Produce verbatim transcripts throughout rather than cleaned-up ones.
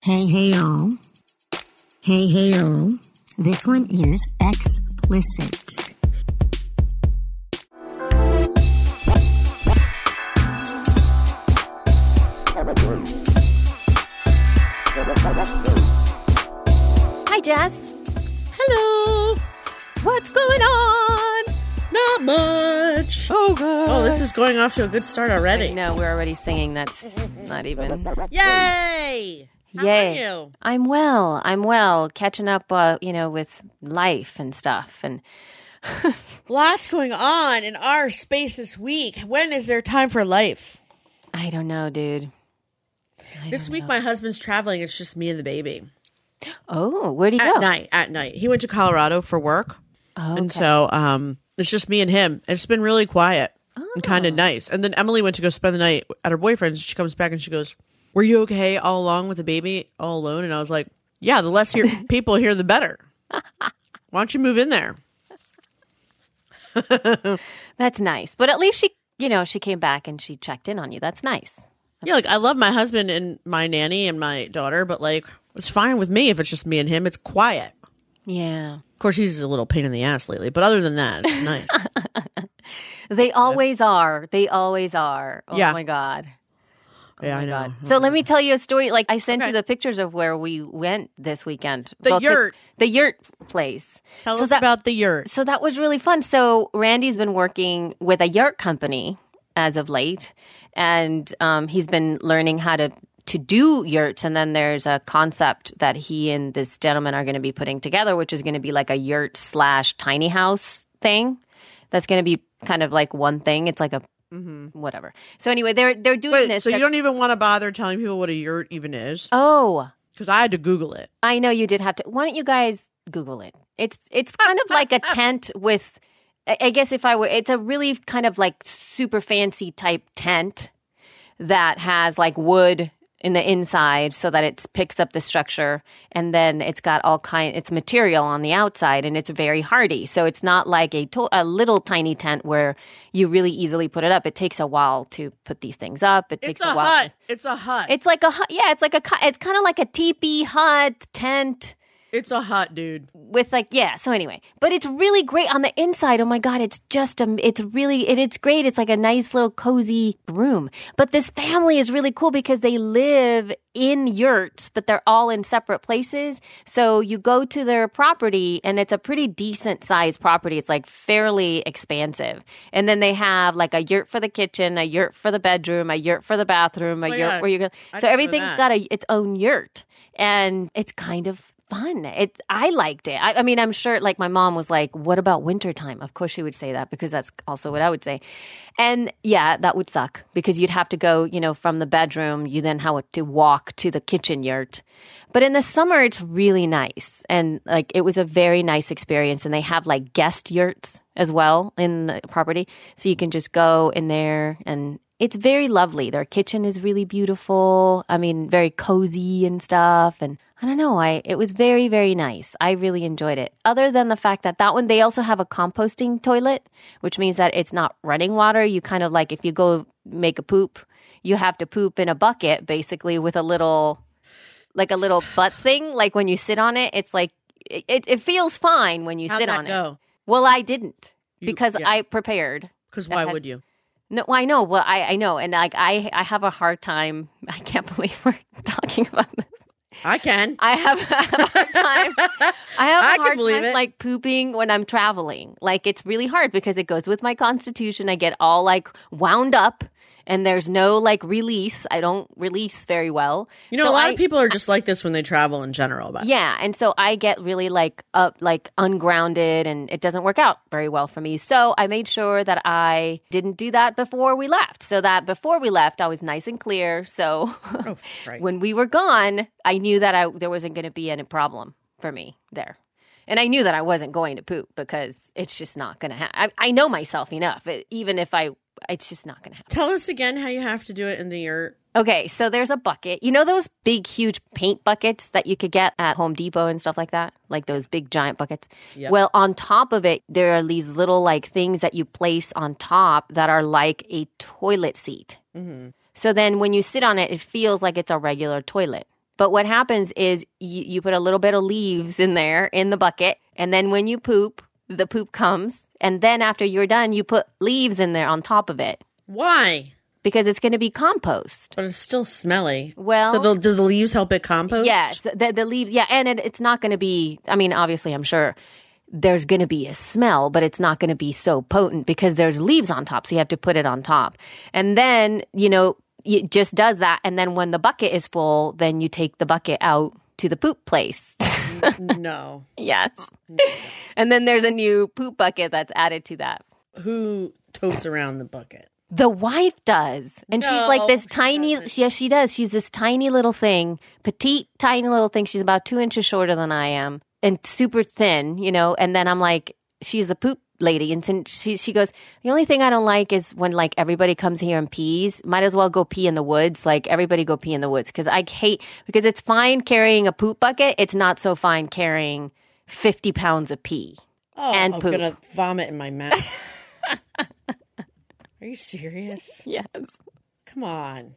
Hey, hey, y'all. Hey, hey, y'all. This one is explicit. Hi, Jess. Hello. What's going on? Not much. Oh, God. Oh, this is going off to a good start already. No, we're already singing. That's not even. Yay! How Yay. are you? I'm well. I'm well. Catching up, uh, you know, with life and stuff. And Lots going on in our space this week. When is there time for life? I don't know, dude. I This don't week, know. my husband's traveling. It's just me and the baby. Oh, where'd he At go? night. At night. He went to Colorado for work. Oh, And okay. so um, it's just me and him. It's been really quiet and kind Oh. of nice. And then Emily went to go spend the night at her boyfriend's. She comes back and she goes, "Were you okay all along with the baby all alone?" And I was like, "Yeah, the less here, people here, the better. Why don't you move in there?" That's nice. But at least she, you know, she came back and she checked in on you. That's nice. Yeah, like I love my husband and my nanny and my daughter, but like it's fine with me if it's just me and him. It's quiet. Yeah. Of course, he's a little pain in the ass lately, but other than that, it's nice. They always are. They always are. Oh, Yeah. my God. Oh yeah, my I know. God. So let me tell you a story. Like I sent Okay. you the pictures of where we went this weekend. The 'cause- yurt. The yurt place. Tell So us that- about the yurt. So that was really fun. So Randy's been working with a yurt company as of late, and um, he's been learning how to to do yurts. And then there's a concept that he and this gentleman are going to be putting together, which is going to be like a yurt slash tiny house thing. That's going to be kind of like one thing. It's like a whatever. So anyway, they're they're doing Wait, this. so you They're- don't even want to bother telling people what a yurt even is? Oh, Because I had to Google it. I know you did have to. Why don't you guys Google it? It's it's kind of like a tent with. I I guess if I were, it's a really kind of like super fancy type tent that has like wood in the inside so that it picks up the structure, and then it's got all kind. It's material on the outside, and it's very hardy. So it's not like a to- a little tiny tent where you really easily put it up. It takes a while to put these things up. It takes It's a while. hut. It's a hut. It's like a hut. Yeah, it's like a. cu- It's kind of like a teepee hut tent. It's a hut, dude. With like yeah so anyway, but it's really great on the inside. Oh my God, it's just a it's really it, it's great. It's like a nice little cozy room. But this family is really cool because they live in yurts, but they're all in separate places. So you go to their property and it's a pretty decent sized property. It's like fairly expansive. And then they have like a yurt for the kitchen, a yurt for the bedroom, a yurt for the bathroom, a Oh my yurt God. where you go. I So didn't know everything's that. got a its own yurt, and it's kind of fun. It I liked it. I, I mean, I'm sure like my mom was like, "What about wintertime?" Of course she would say that because that's also what I would say. And yeah, that would suck because you'd have to go, you know, from the bedroom, you then have to walk to the kitchen yurt. But in the summer it's really nice. And like it was a very nice experience, and they have like guest yurts as well in the property. So you can just go in there, and it's very lovely. Their kitchen is really beautiful. I mean, very cozy and stuff. And I don't know. I it was very, very nice. I really enjoyed it. Other than the fact that that one, they also have a composting toilet, which means that it's not running water. You kind of like if you go make a poop, you have to poop in a bucket, basically with a little, like a little butt thing. Like when you sit on it, it's like it, it feels fine when you How'd sit that on it. go? Well, I didn't You- because yeah. I prepared. Because why had- would you? No, well, I know. Well, I, I know, and like I, I have a hard time. I can't believe we're talking about this. I can. I have, I have a hard time. I have a I can hard believe time it. like pooping when I'm traveling. Like it's really hard because it goes with my constitution. I get all like wound up, and there's no like release. I don't release very well. You know, So a lot I- of people are just like this when they travel in general. But Yeah, and so I get really like up, like ungrounded, and it doesn't work out very well for me. So I made sure that I didn't do that before we left, so that before we left, I was nice and clear. So Oh, right. when we were gone, I knew that I there wasn't going to be any problem for me there. And I knew that I wasn't going to poop because it's just not going to happen. I, I know myself enough. It, even if I, it's just not going to happen. Tell us again how you have to do it in the yurt. Okay, so there's a bucket. You know those big, huge paint buckets that you could get at Home Depot and stuff like that? Like those big, giant buckets? Yep. Well, on top of it, there are these little like things that you place on top that are like a toilet seat. Mm-hmm. So then when you sit on it, it feels like it's a regular toilet. But what happens is you, you put a little bit of leaves in there in the bucket, and then when you poop, the poop comes, and then after you're done, you put leaves in there on top of it. Why? Because it's going to be compost. But it's still smelly. Well, so the, do the leaves help it compost? Yes, the, the leaves. Yeah, and it, it's not going to be. I mean, obviously, I'm sure there's going to be a smell, but it's not going to be so potent because there's leaves on top. So you have to put it on top, and then you know it just does that. And then when the bucket is full, then you take the bucket out to the poop place. No. Yes. No. And then there's a new poop bucket that's added to that. Who totes around the bucket? The wife does. And No, she's like this she tiny, doesn't. yes, she does. She's this tiny little thing, petite, tiny little thing. She's about two inches shorter than I am and super thin, you know. And then I'm like, she's the poop lady. And since she, she goes, the only thing I don't like is when like everybody comes here and pees. Might as well go pee in the woods. Like everybody go pee in the woods. Because I hate, because it's fine carrying a poop bucket. It's not so fine carrying fifty pounds of pee Oh, and I'm poop. going to vomit in my mouth. Are you serious? Yes. Come on.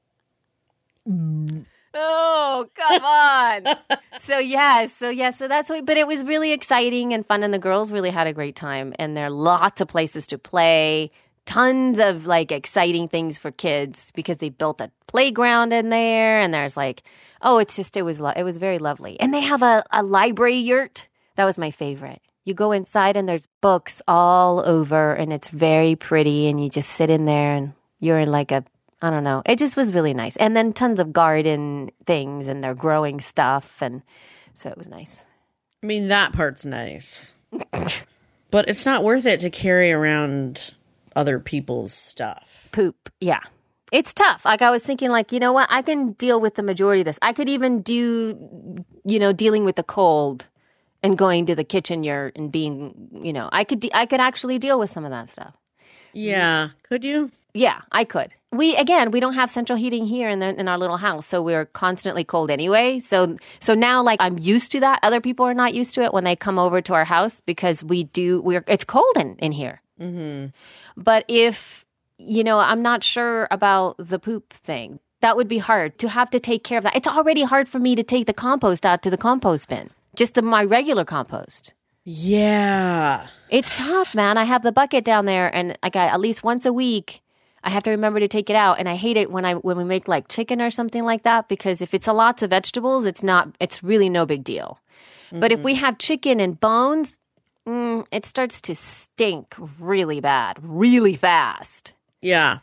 Oh, come on. So, yeah. So, yeah. So that's what, but it was really exciting and fun. And the girls really had a great time. And there are lots of places to play, tons of like exciting things for kids because they built a playground in there. And there's like, oh, it's just, it was, lo- it was very lovely. And they have a, a library yurt. That was my favorite. You go inside and there's books all over and it's very pretty. And you just sit in there and you're in like a, I don't know. It just was really nice. And then tons of garden things and they're growing stuff. And so it was nice. I mean, that part's nice. But it's not worth it to carry around other people's stuff. Poop. Yeah. It's tough. Like I was thinking like, you know what? I can deal with the majority of this. I could even do, you know, dealing with the cold and going to the kitchen yurt and being, you know, I could, de- I could actually deal with some of that stuff. Yeah. Could you? Yeah, I could. We again, we don't have central heating here in the, in our little house, so we're constantly cold anyway. So so now, like I'm used to that. Other people are not used to it when they come over to our house because we do. We're it's cold in in here. Mm-hmm. But if you know, I'm not sure about the poop thing. That would be hard to have to take care of that. It's already hard for me to take the compost out to the compost bin, just the, my regular compost. Yeah, it's tough, man. I have the bucket down there, and like I, at least once a week. I have to remember to take it out, and I hate it when I when we make like chicken or something like that because if it's a lots of vegetables, it's not it's really no big deal. Mm-hmm. But if we have chicken and bones, mm, it starts to stink really bad, really fast. yeah.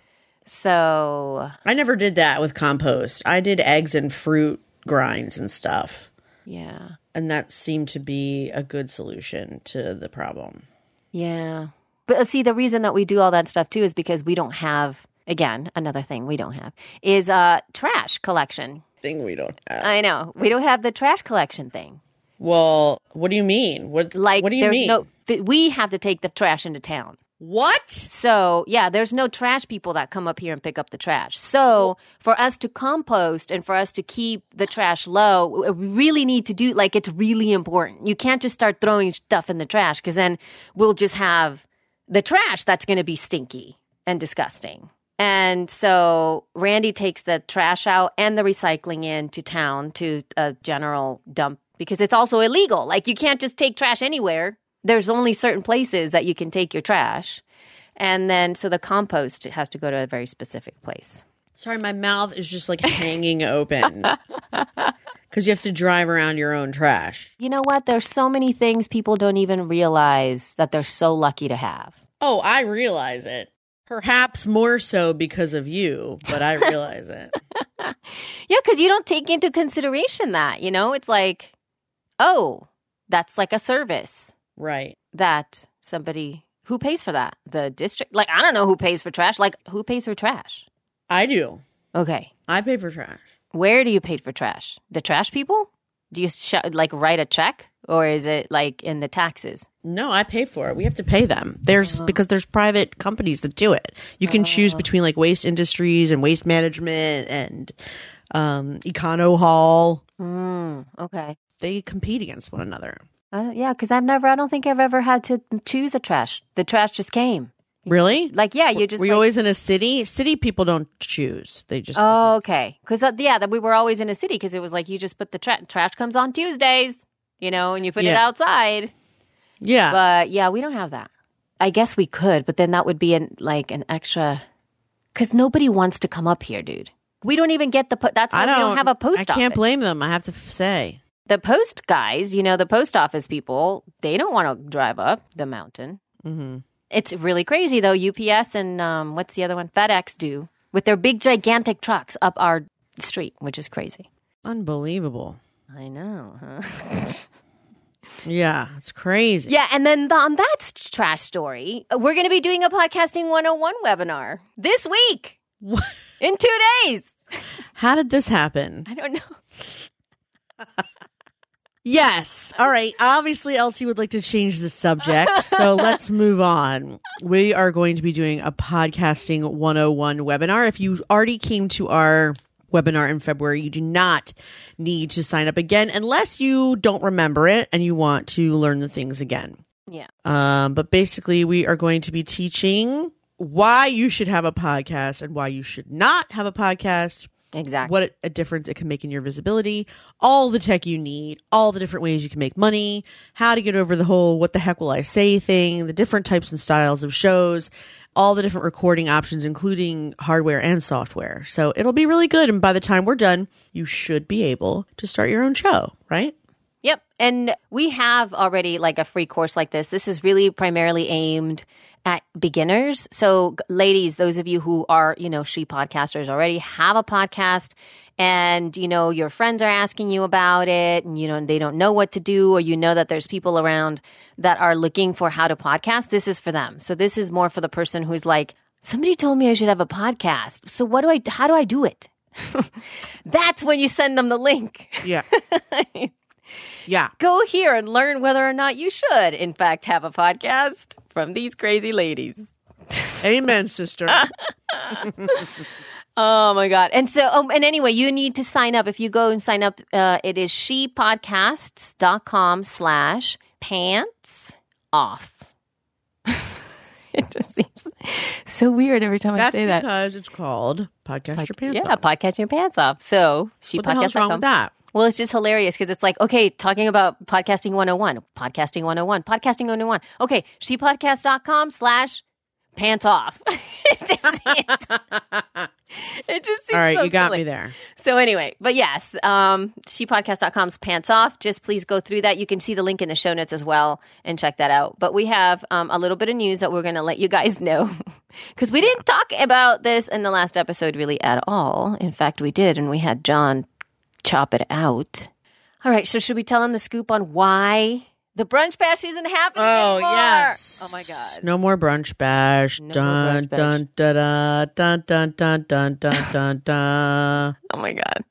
So I never did that with compost. I did eggs and fruit grinds and stuff, yeah, and that seemed to be a good solution to the problem. yeah. But see, the reason that we do all that stuff too is because we don't have. Again, another thing we don't have is uh, trash collection. Thing we don't have. I know we don't have the trash collection thing. Well, what do you mean? What Like, what do you there's mean? no, we have to take the trash into town. What? So, yeah, there's no trash people that come up here and pick up the trash. So, for us to compost and for us to keep the trash low, we really need to do, like, it's really important. You can't just start throwing stuff in the trash because then we'll just have the trash that's going to be stinky and disgusting. And so Randy takes the trash out and the recycling in to town to a general dump because it's also illegal. Like, you can't just take trash anywhere. There's only certain places that you can take your trash. And then, so the compost has to go to a very specific place. Sorry, my mouth is just like hanging open. Because you have to drive around your own trash. You know what? There's so many things people don't even realize that they're so lucky to have. Oh, I realize it. Perhaps more so because of you, but I realize it. Yeah, because you don't take into consideration that, you know? It's like, oh, that's like a service. Right. That somebody, who pays for that? The district? Like, I don't know who pays for trash. Like, who pays for trash? I do. Okay. I pay for trash. Where do you pay for trash? The trash people? Do you sh- like write a check? Or is it like in the taxes? No, I pay for it. We have to pay them. There's uh, because there's private companies that do it. You can uh, choose between like Waste Industries and Waste Management and um, Econo Hall. Mm, okay. They compete against one another. Uh, yeah, because I've never, I don't think I've ever had to choose a trash. The trash just came. Really? Like, yeah, you just Were you like, always in a city? City people don't choose. They just. Oh, okay. Because, uh, yeah, that we were always in a city because it was like you just put the tra- trash comes on Tuesdays, you know, and you put it Yeah. outside. Yeah. But, yeah, we don't have that. I guess we could, but then that would be an, like an extra. Because nobody wants to come up here, dude. We don't even get the. Po- that's why I we don't don't have a post I office. can't blame them. I have to f- say. The post guys, you know, the post office people, they don't want to drive up the mountain. Mm-hmm. It's really crazy, though. U P S and um, what's the other one? FedEx do with their big, gigantic trucks up our street, which is crazy. Unbelievable. I know, huh? Yeah, it's crazy. Yeah, and then the, on that s- trash story, we're going to be doing a Podcasting one oh one webinar this week What? in two days. How did this happen? I don't know. Yes. All right. Obviously, Elsie would like to change the subject. So let's move on. We are going to be doing a Podcasting one oh one webinar. If you already came to our webinar in February, you do not need to sign up again unless you don't remember it and you want to learn the things again. Yeah. Um, but basically, we are going to be teaching why you should have a podcast and why you should not have a podcast. Exactly. What a difference it can make in your visibility, all the tech you need, all the different ways you can make money, how to get over the whole what the heck will I say thing, the different types and styles of shows, all the different recording options, including hardware and software. So it'll be really good. And by the time we're done, you should be able to start your own show, right? Yep. And we have already like a free course like this. This is really primarily aimed at beginners. So ladies, those of you who are, you know, she podcasters already have a podcast and, you know, your friends are asking you about it and, you know, they don't know what to do, or you know that there's people around that are looking for how to podcast. This is for them. So this is more for the person who's like, somebody told me I should have a podcast. So what do I, how do I do it? That's when you send them the link. Yeah. Yeah. Go here and learn whether or not you should, in fact, have a podcast from these crazy ladies. Amen, sister. Oh, my God. And so, um, and anyway, you need to sign up. If you go and sign up, uh, it is shepodcasts.com slash pants off. It just seems so weird every time That's I say that. because it's called Podcast Your Pants Yeah, Off. podcast your pants off. So What the hell's wrong with shepodcast dot com. that? Well, it's just hilarious because it's like, okay, talking about podcasting one oh one, podcasting one oh one, podcasting one oh one. Okay, shepodcast.com slash pants off. it just seems, it just seems All right, so you got silly. me there. So anyway, but yes, um, shepodcast dot com's pants off. Just please go through that. You can see the link in the show notes as well and check that out. But we have um, a little bit of news that we're going to let you guys know because we didn't talk about this in the last episode really at all. In fact, we did, and we had John chop it out. All right, so should we tell him the scoop on why the brunch bash isn't happening Oh, anymore? yes. Oh, my God. No more brunch bash. No more dun, brunch bash. dun, da, da, dun, dun, dun, dun, dun, dun, dun. Oh, my God.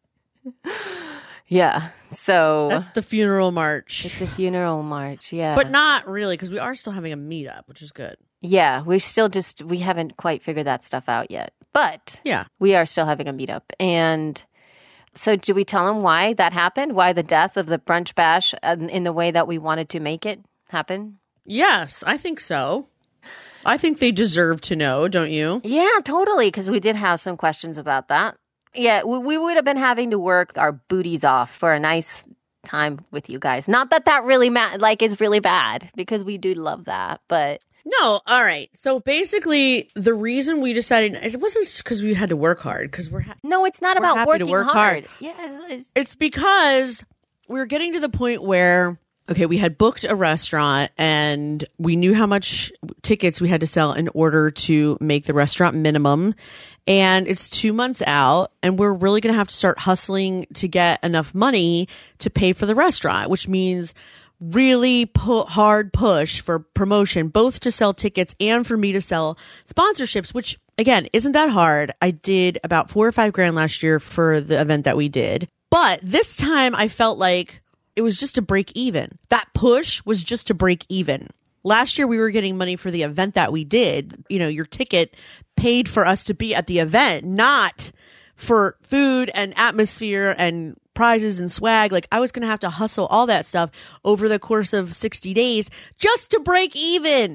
Yeah, so That's the funeral march. it's a funeral march, yeah. But not really, because we are still having a meetup, which is good. Yeah, we still just, we haven't quite figured that stuff out yet. But Yeah. we are still having a meetup. And so do we tell them why that happened? Why the death of the brunch bash in, in the way that we wanted to make it happen? Yes, I think so. I think they deserve to know, don't you? Yeah, totally, because we did have some questions about that. Yeah, we, we would have been having to work our booties off for a nice time with you guys. Not that that really ma- like is really bad, because we do love that, but No, all right. So basically, the reason we decided it wasn't because we had to work hard, because we're ha- no, it's not We're about happy to working work hard. hard. Yeah, it's, it's, it's because we were getting to the point where okay, we had booked a restaurant and we knew how much tickets we had to sell in order to make the restaurant minimum. And it's two months out and we're really going to have to start hustling to get enough money to pay for the restaurant, which means really put hard push for promotion, both to sell tickets and for me to sell sponsorships, which again, isn't that hard. I did about four or five grand last year for the event that we did. But this time I felt like it was just to break even. That push was just to break even. Last year, we were getting money for the event that we did. You know, your ticket paid for us to be at the event, not for food and atmosphere and prizes and swag. Like I was going to have to hustle all that stuff over the course of sixty days just to break even.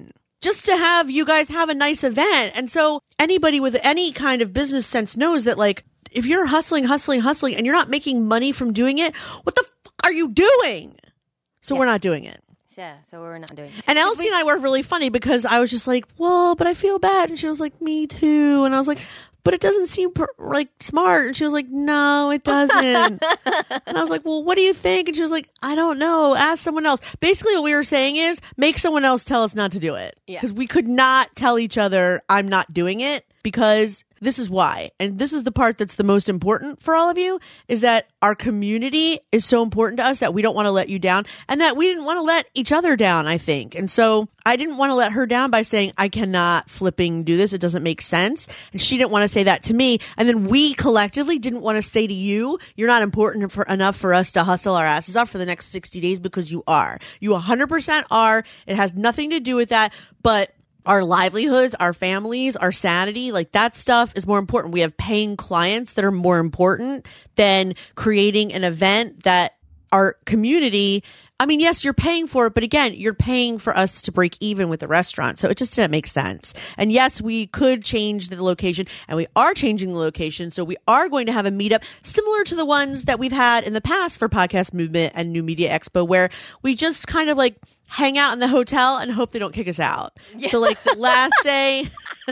just to have you guys have a nice event. And so anybody with any kind of business sense knows that, like, if you're hustling, hustling, hustling, and you're not making money from doing it, what the fuck are you doing? So Yeah. we're not doing it. Yeah, so we're not doing it. And Elsie and I were really funny because I was just like, well, but I feel bad. And she was like, me too. And I was like, but it doesn't seem pr- like smart. And she was like, no, it doesn't. And I was like, well, what do you think? And she was like, I don't know. Ask someone else. Basically, what we were saying is make someone else tell us not to do it. Yeah. Because we could not tell each other, I'm not doing it, because this is why. And this is the part that's the most important for all of you, is that our community is so important to us that we don't want to let you down, and that we didn't want to let each other down, I think. And so I didn't want to let her down by saying, I cannot flipping do this. It doesn't make sense. And she didn't want to say that to me. And then we collectively didn't want to say to you, you're not important for enough for us to hustle our asses off for the next sixty days, because you are. You one hundred percent are. It has nothing to do with that. But our livelihoods, our families, our sanity, like that stuff is more important. We have paying clients that are more important than creating an event that our community, I mean, yes, you're paying for it, but again, you're paying for us to break even with the restaurant. So it just didn't make sense. And yes, we could change the location, and we are changing the location. So we are going to have a meetup similar to the ones that we've had in the past for Podcast Movement and New Media Expo, where we just kind of like hang out in the hotel and hope they don't kick us out. Yeah. So like the last day,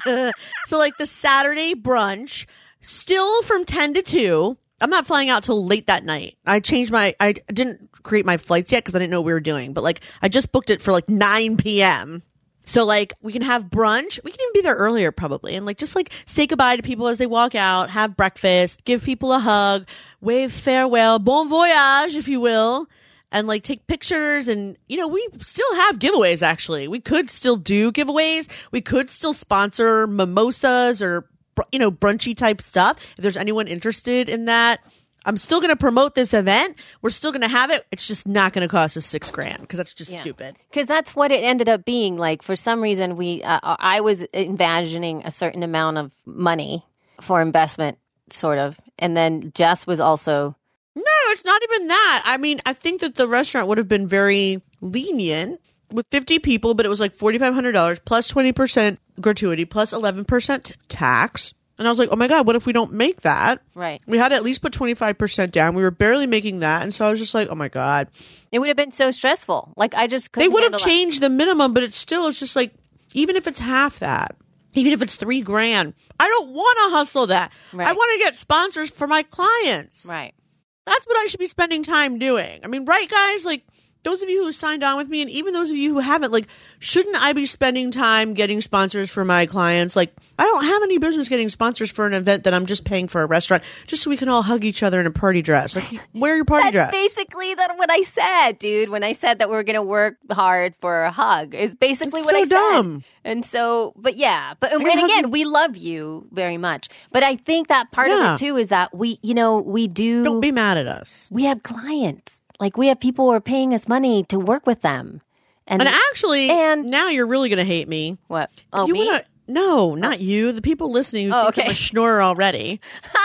so like the Saturday brunch, still from ten to two. I'm not flying out till late that night. I changed my, I didn't create my flights yet because I didn't know what we were doing, but like I just booked it for like nine p.m. So like we can have brunch. We can even be there earlier probably, and like just like say goodbye to people as they walk out, have breakfast, give people a hug, wave farewell, bon voyage, if you will. And like take pictures, and you know, we still have giveaways. Actually, we could still do giveaways. We could still sponsor mimosas or, you know, brunchy type stuff. If there's anyone interested in that, I'm still going to promote this event. We're still going to have it. It's just not going to cost us six grand because that's just Yeah. stupid. Because that's what it ended up being. Like for some reason, we uh, I was imagining a certain amount of money for investment, sort of, and then Jess was also. No, it's not even that. I mean, I think that the restaurant would have been very lenient with fifty people, but it was like forty-five hundred dollars plus twenty percent gratuity plus eleven percent tax. And I was like, oh my God, what if we don't make that? Right. We had to at least put twenty-five percent down. We were barely making that. And so I was just like, oh my God. It would have been so stressful. Like I just couldn't They would have handle changed the minimum, but it's still, it's just like, even if it's half that, even if it's three grand, I don't want to hustle that. Right. I want to get sponsors for my clients. that. Right. That's what I should be spending time doing. I mean, right, guys? Like, those of you who signed on with me, and even those of you who haven't, like, shouldn't I be spending time getting sponsors for my clients? Like, I don't have any business getting sponsors for an event that I'm just paying for a restaurant just so we can all hug each other in a party dress. Like, wear your party That's dress. basically that what I said, dude. When I said that we are going to work hard for a hug, is basically It's what so I dumb. said. And so, but yeah, but and, I mean, and again, hug- we love you very much. But I think that part Yeah. of it too is that we, you know, we do. Don't be mad at us. we have clients. Like we have people who are paying us money to work with them. And, And actually, and- now you're really going to hate me. what? Oh, you me? wanna- No, not you. The people listening who Oh, think okay. I'm a schnorrer already.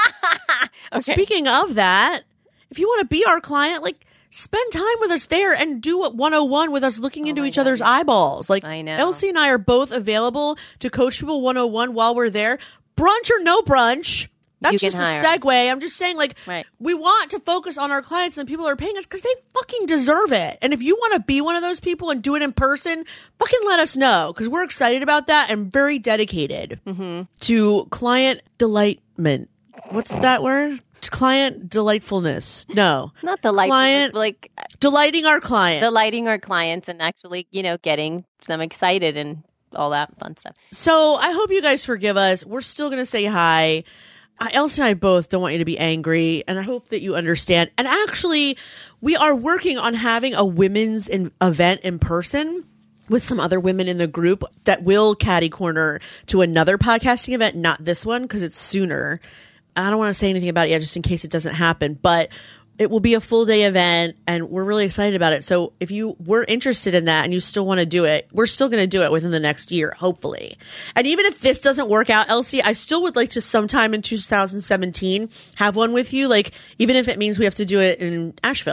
Okay. Speaking of that, if you want to be our client, like, spend time with us there and do what one oh one with us looking into my each God. other's eyeballs. Like, I know. Elsie and I are both available to coach people one oh one while we're there. Brunch or no brunch. That's You can just a hire us. segue. I'm just saying, like, Right. we want to focus on our clients and the people who are paying us because they fucking deserve it. And if you want to be one of those people and do it in person, fucking let us know because we're excited about that and very dedicated Mm-hmm. to client delightment. What's that word? Client delightfulness. No. Not the light, Client- like Delighting our client. delighting our clients and actually, you know, getting them excited and all that fun stuff. So I hope you guys forgive us. We're still going to say hi. I, Elsie and I both don't want you to be angry, and I hope that you understand. And actually, we are working on having a women's in, event in person with some other women in the group that will catty corner to another podcasting event, not this one because it's sooner. I don't want to say anything about it yet just in case it doesn't happen, but it will be a full day event and we're really excited about it. So if you were interested in that and you still want to do it, we're still going to do it within the next year, hopefully. And even if this doesn't work out, Elsie, I still would like to sometime in two thousand seventeen have one with you. Like, even if it means we have to do it in Asheville.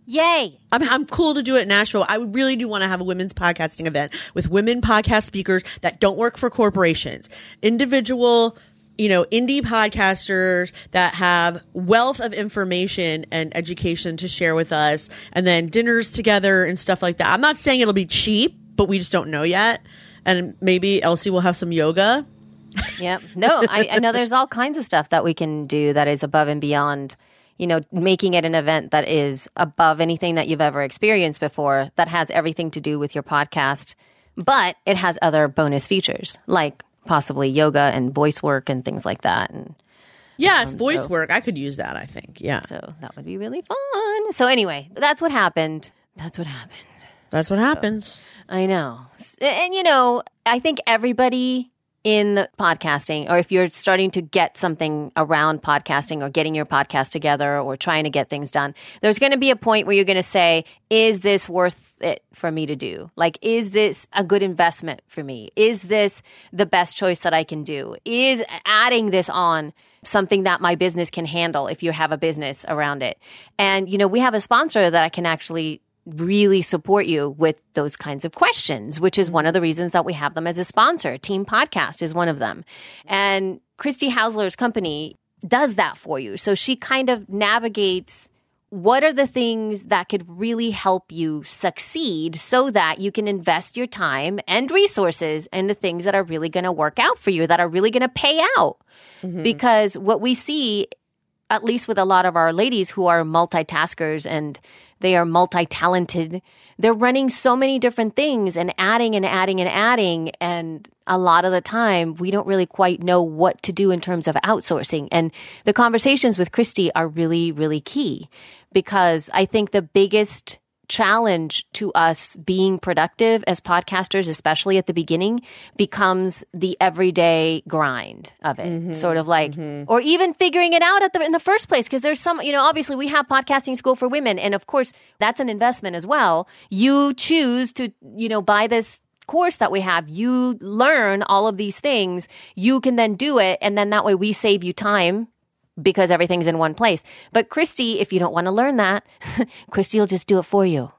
Yay. I'm, I'm cool to do it in Nashville. I really do want to have a women's podcasting event with women podcast speakers that don't work for corporations. Individual, you know, indie podcasters that have wealth of information and education to share with us, and then dinners together and stuff like that. I'm not saying it'll be cheap, but we just don't know yet. And maybe Elsie will have some yoga. Yep. No, I, I know there's all kinds of stuff that we can do that is above and beyond, you know, making it an event that is above anything that you've ever experienced before, that has everything to do with your podcast, but it has other bonus features like possibly yoga and voice work and things like that. And yes, um, voice so, work. I could use that, I think. Yeah. So that would be really fun. So anyway, that's what happened. That's what happened. That's what happens. I know. And, you know, I think everybody in the podcasting, or if you're starting to get something around podcasting or getting your podcast together or trying to get things done, there's going to be a point where you're going to say, is this worth it for me to do? Like, is this a good investment for me? Is this the best choice that I can do? Is adding this on something that my business can handle if you have a business around it? And, you know, we have a sponsor that I can actually really support you with those kinds of questions, which is one of the reasons that we have them as a sponsor. Team Podcast is one of them. And Christy Hausler's company does that for you. So she kind of navigates what are the things that could really help you succeed so that you can invest your time and resources in the things that are really going to work out for you, that are really going to pay out. Mm-hmm. Because what we see, at least with a lot of our ladies who are multitaskers and they are multi-talented, they're running so many different things and adding and adding and adding. And a lot of the time, we don't really quite know what to do in terms of outsourcing. And the conversations with Christy are really, really key, because I think the biggest challenge to us being productive as podcasters, especially at the beginning, becomes the everyday grind of it. Mm-hmm, sort of like, mm-hmm. or even figuring it out at the, in the first place. Because there's some, you know, obviously we have podcasting school for women. And of course, that's an investment as well. You choose to, you know, buy this course that we have. You learn all of these things. You can then do it. And then that way we save you time, because everything's in one place. But Christy, if you don't want to learn that, Christy will just do it for you.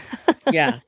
Yeah.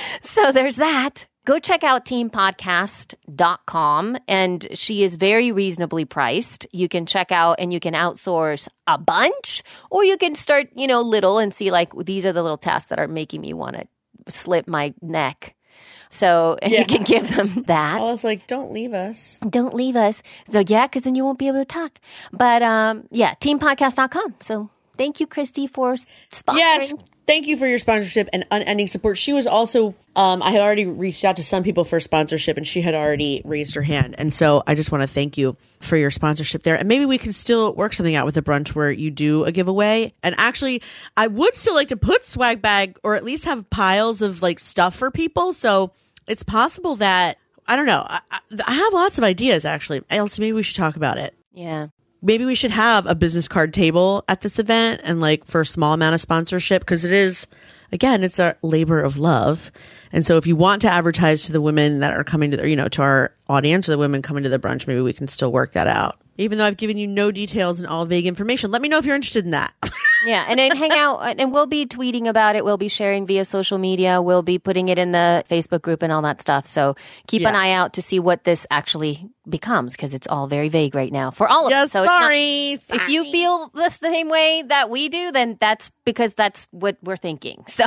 So there's that. Go check out team podcast dot com, and she is very reasonably priced. You can check out and you can outsource a bunch, or you can start, you know, little and see like, these are the little tasks that are making me want to slip my neck. So, and yeah. you can give them that. I was like, don't leave us. Don't leave us. So, yeah, because then you won't be able to talk. But, um, yeah, team podcast dot com. So, thank you, Christy, for sponsoring. Yes, thank you for your sponsorship and unending support. She was also, um, I had already reached out to some people for sponsorship, and she had already raised her hand. And so, I just want to thank you for your sponsorship there. And maybe we can still work something out with the brunch where you do a giveaway. And actually, I would still like to put swag bag, or at least have piles of like stuff for people. So, it's possible that, I don't know, I, I have lots of ideas, actually. Elsie, maybe we should talk about it. Yeah. Maybe we should have a business card table at this event, and like for a small amount of sponsorship, because it is, again, it's a labor of love. And so if you want to advertise to the women that are coming to the, you know, to our audience, or the women coming to the brunch, maybe we can still work that out. Even though I've given you no details and all vague information, let me know if you're interested in that. Yeah, and then hang out, and we'll be tweeting about it. We'll be sharing via social media. We'll be putting it in the Facebook group and all that stuff. So keep yeah. an eye out to see what this actually becomes, because it's all very vague right now for all of yeah, us. So sorry, it's not, sorry. If you feel the same way that we do, then that's because that's what we're thinking. So,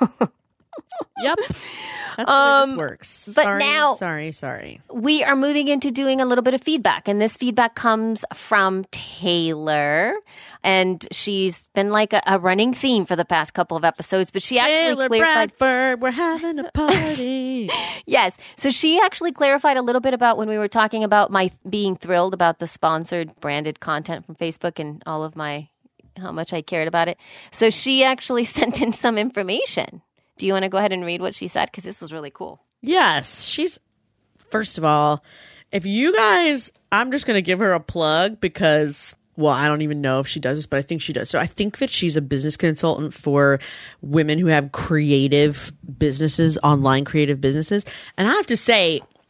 yep. That's um, how this works. But sorry, now, sorry, sorry. We are moving into doing a little bit of feedback, and this feedback comes from Taylor, and she's been like a, a running theme for the past couple of episodes. But she actually Taylor clarified, Bradford, we're having a party. Yes, so she actually clarified a little bit about when we were talking about my being thrilled about the sponsored branded content from Facebook and all of my how much I cared about it. So she actually sent in some information. Do you want to go ahead and read what she said? Because this was really cool. Yes. She's, first of all, if you guys, I'm just going to give her a plug because, well, I don't even know if she does this, but I think she does. So I think that she's a business consultant for women who have creative businesses, online creative businesses. And I have to say,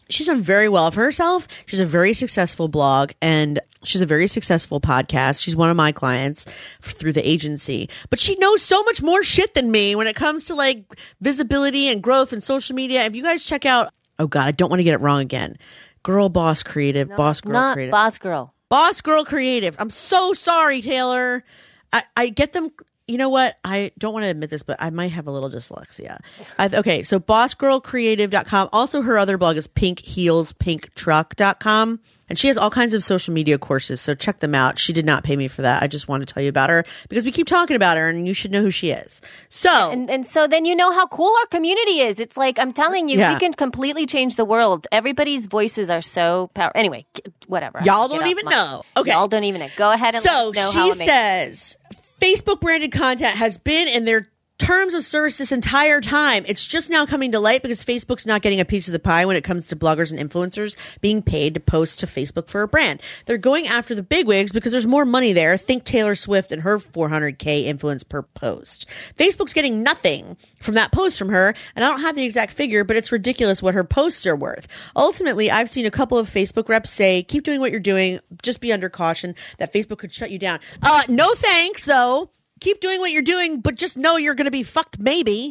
she's done very well for herself. She's a very successful blog and she's a very successful podcast. She's one of my clients f- through the agency, but she knows so much more shit than me when it comes to like visibility and growth and social media. If you guys check out, oh God, I don't want to get it wrong again. Girl Boss Creative, No, Boss Girl not Creative. Boss Girl. Boss Girl Creative. I'm so sorry, Taylor. I, I get them. You know what? I don't want to admit this, but I might have a little dyslexia. I, okay, so boss girl creative dot com. Also, her other blog is pink heels pink truck dot com. And she has all kinds of social media courses, so check them out. She did not pay me for that. I just want to tell you about her because we keep talking about her and you should know who she is. So, And, and so then you know how cool our community is. It's like, I'm telling you, Yeah. we can completely change the world. Everybody's voices are so powerful. Anyway, whatever. Y'all Get don't off even my- know. Okay. Y'all don't even know. Go ahead and So let us know she how it makes says Facebook branded content has been in their terms of service this entire time. It's just now coming to light because Facebook's not getting a piece of the pie when it comes to bloggers and influencers being paid to post to Facebook for a brand. They're going after the bigwigs because there's more money there. Think Taylor Swift and her four hundred K influence per post. Facebook's getting nothing from that post from her, and I don't have the exact figure, but it's ridiculous what her posts are worth. Ultimately, I've seen a couple of Facebook reps say, keep doing what you're doing, just be under caution that Facebook could shut you down. Uh, no thanks, though. Keep doing what you're doing, but just know you're going to be fucked maybe.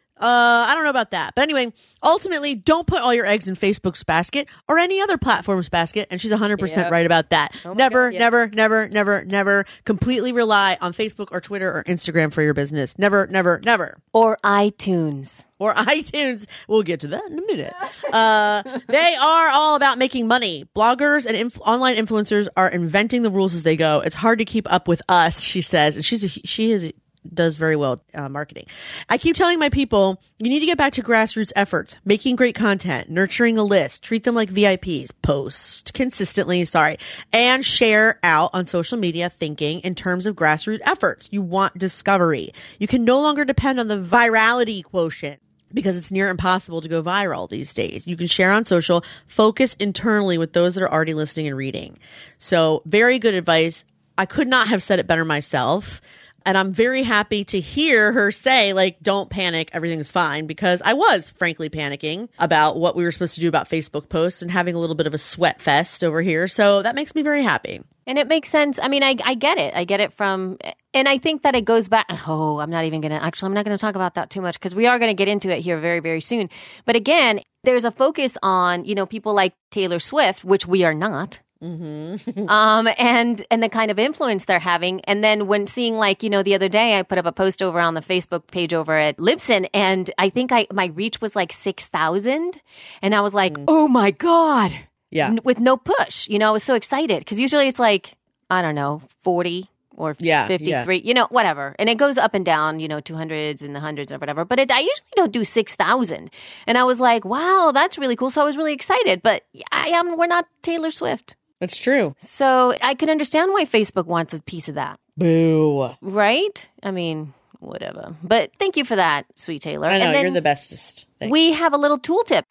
Uh, I don't know about that. But anyway, ultimately, don't put all your eggs in Facebook's basket or any other platform's basket. And she's one hundred percent Yep. right about that. Oh my never, God, yeah. never, never, never, never completely rely on Facebook or Twitter or Instagram for your business. Never, never, never. Or iTunes. Or iTunes. We'll get to that in a minute. Uh, they are all about making money. Bloggers and inf- online influencers are inventing the rules as they go. It's hard to keep up with us, she says. And she's a, she is does very well uh, marketing. I keep telling my people, you need to get back to grassroots efforts, making great content, nurturing a list, treat them like V I Ps, post consistently, sorry, and share out on social media thinking in terms of grassroots efforts. You want discovery. You can no longer depend on the virality quotient because it's near impossible to go viral these days. You can share on social, focus internally with those that are already listening and reading. So very good advice. I could not have said it better myself. And I'm very happy to hear her say, like, don't panic, everything's fine, because I was frankly panicking about what we were supposed to do about Facebook posts and having a little bit of a sweat fest over here. So that makes me very happy. And it makes sense. I mean, I, I get it. I get it from, and I think that it goes back. Oh, I'm not even going to, actually, I'm not going to talk about that too much because we are going to get into it here very, very soon. But again, there's a focus on, you know, people like Taylor Swift, which we are not. Mm-hmm. um, and and the kind of influence they're having. And then when seeing, like, you know, the other day I put up a post over on the Facebook page over at Libsyn, and I think I my reach was like six thousand, and I was like, mm. oh my God. Yeah. N- with no push. You know, I was so excited because usually it's like, I don't know, forty or yeah, fifty-three, yeah. you know, whatever. And it goes up and down, you know, two hundreds and the hundreds or whatever. But it, I usually don't do six thousand. And I was like, wow, that's really cool. So I was really excited. But I am, we're not Taylor Swift. That's true. So I can understand why Facebook wants a piece of that. Boo. Right? I mean, whatever. But thank you for that, sweet Taylor. I know, and then you're the bestest. Thanks. We have a little tool tip.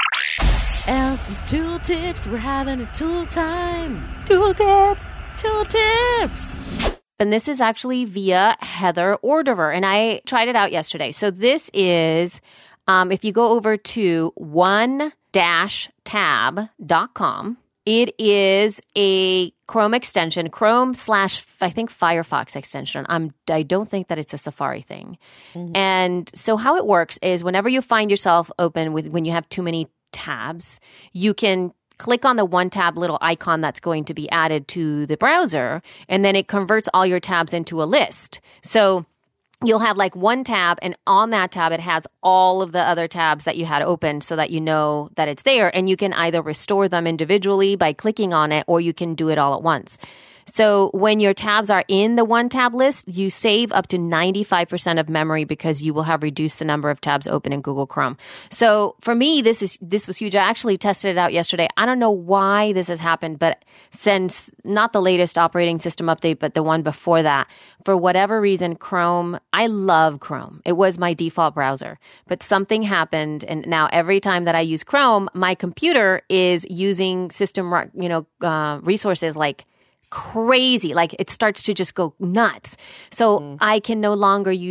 Else's Tool Tips. We're having a tool time. Tool tips. Tool Tips. And this is actually via Heather Orderer. And I tried it out yesterday. So this is, um, if you go over to one dash tab dot com, it is a Chrome extension, Chrome slash, I think, Firefox extension. I'm, I don't think that it's a Safari thing. Mm-hmm. And so how it works is whenever you find yourself open with, when you have too many tabs, you can click on the one tab little icon that's going to be added to the browser, and then it converts all your tabs into a list. So you'll have like one tab, and on that tab, it has all of the other tabs that you had open so that you know that it's there. And you can either restore them individually by clicking on it, or you can do it all at once. So when your tabs are in the one tab list, you save up to ninety-five percent of memory because you will have reduced the number of tabs open in Google Chrome. So for me, this is this was huge. I actually tested it out yesterday. I don't know why this has happened, but since not the latest operating system update, but the one before that, for whatever reason, Chrome, I love Chrome. It was my default browser, but something happened. And now every time that I use Chrome, my computer is using system, you know, uh, resources like crazy. Like it starts to just go nuts. So mm. I can no longer use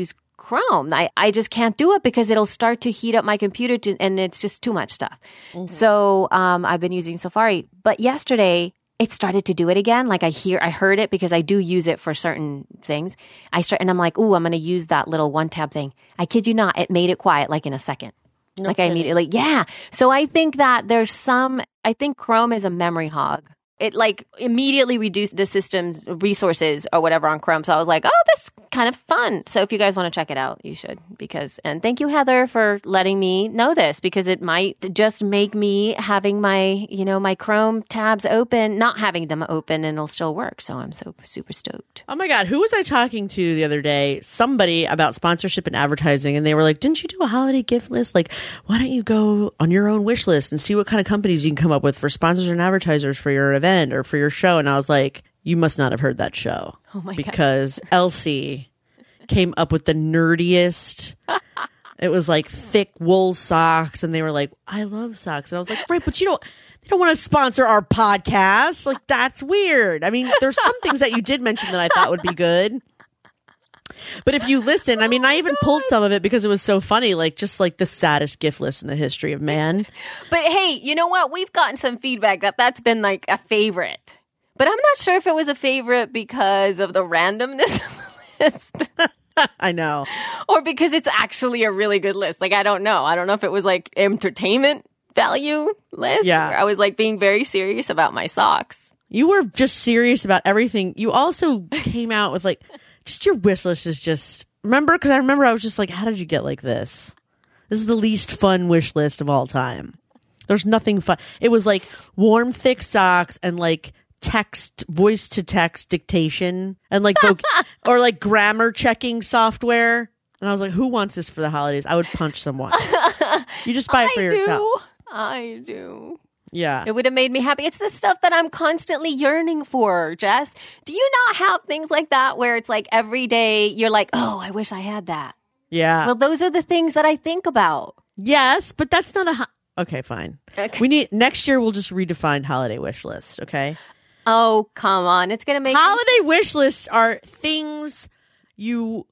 Chrome. I, I just can't do it because it'll start to heat up my computer to, and it's just too much stuff. Mm-hmm. So um, I've been using Safari. But yesterday, it started to do it again. Like I hear, I heard it because I do use it for certain things. I start, and I'm like, ooh, I'm going to use that little one tab thing. I kid you not, it made it quiet like in a second. No like kidding. I immediately, yeah. So I think that there's some, I think Chrome is a memory hog. It like immediately reduced the system's resources or whatever on Chrome. So I was like, oh, that's kind of fun. So if you guys want to check it out, you should. Because, and thank you, Heather, for letting me know this because it might just make me having my, you know, my Chrome tabs open, not having them open and it'll still work. So I'm so super stoked. Oh my God. Who was I talking to the other day? Somebody about sponsorship and advertising. And they were like, didn't you do a holiday gift list? Like, why don't you go on your own wish list and see what kind of companies you can come up with for sponsors and advertisers for your event or for your show? And I was like, you must not have heard that show. Oh my because God. Elsie came up with the nerdiest. It was like thick wool socks, and they were like, I love socks. And I was like, right, but you don't they don't want to sponsor our podcast. Like, that's weird. I mean, there's some things that you did mention that I thought would be good. But if you listen, I mean, I even pulled some of it because it was so funny, like just like the saddest gift list in the history of man. But hey, you know what? We've gotten some feedback that that's been like a favorite. But I'm not sure if it was a favorite because of the randomness of the list. I know. Or because it's actually a really good list. Like, I don't know. I don't know if it was like entertainment value list. Yeah. Or I was like being very serious about my socks. You were just serious about everything. You also came out with like, just your wish list is just, remember? Because I remember I was just like, how did you get like this? This is the least fun wish list of all time. There's nothing fun. It was like warm, thick socks and like text, voice to text dictation and like, voc- or like grammar checking software. And I was like, who wants this for the holidays? I would punch someone. You just buy it for I yourself. Do. I do. Yeah. It would have made me happy. It's the stuff that I'm constantly yearning for, Jess. Do you not have things like that where it's like every day you're like, oh, I wish I had that? Yeah. Well, those are the things that I think about. Yes, but that's not a... Ho- okay, fine. Okay. We need... Next year, we'll just redefine holiday wish list, okay? Oh, come on. It's going to make... Holiday me- wish lists are things you...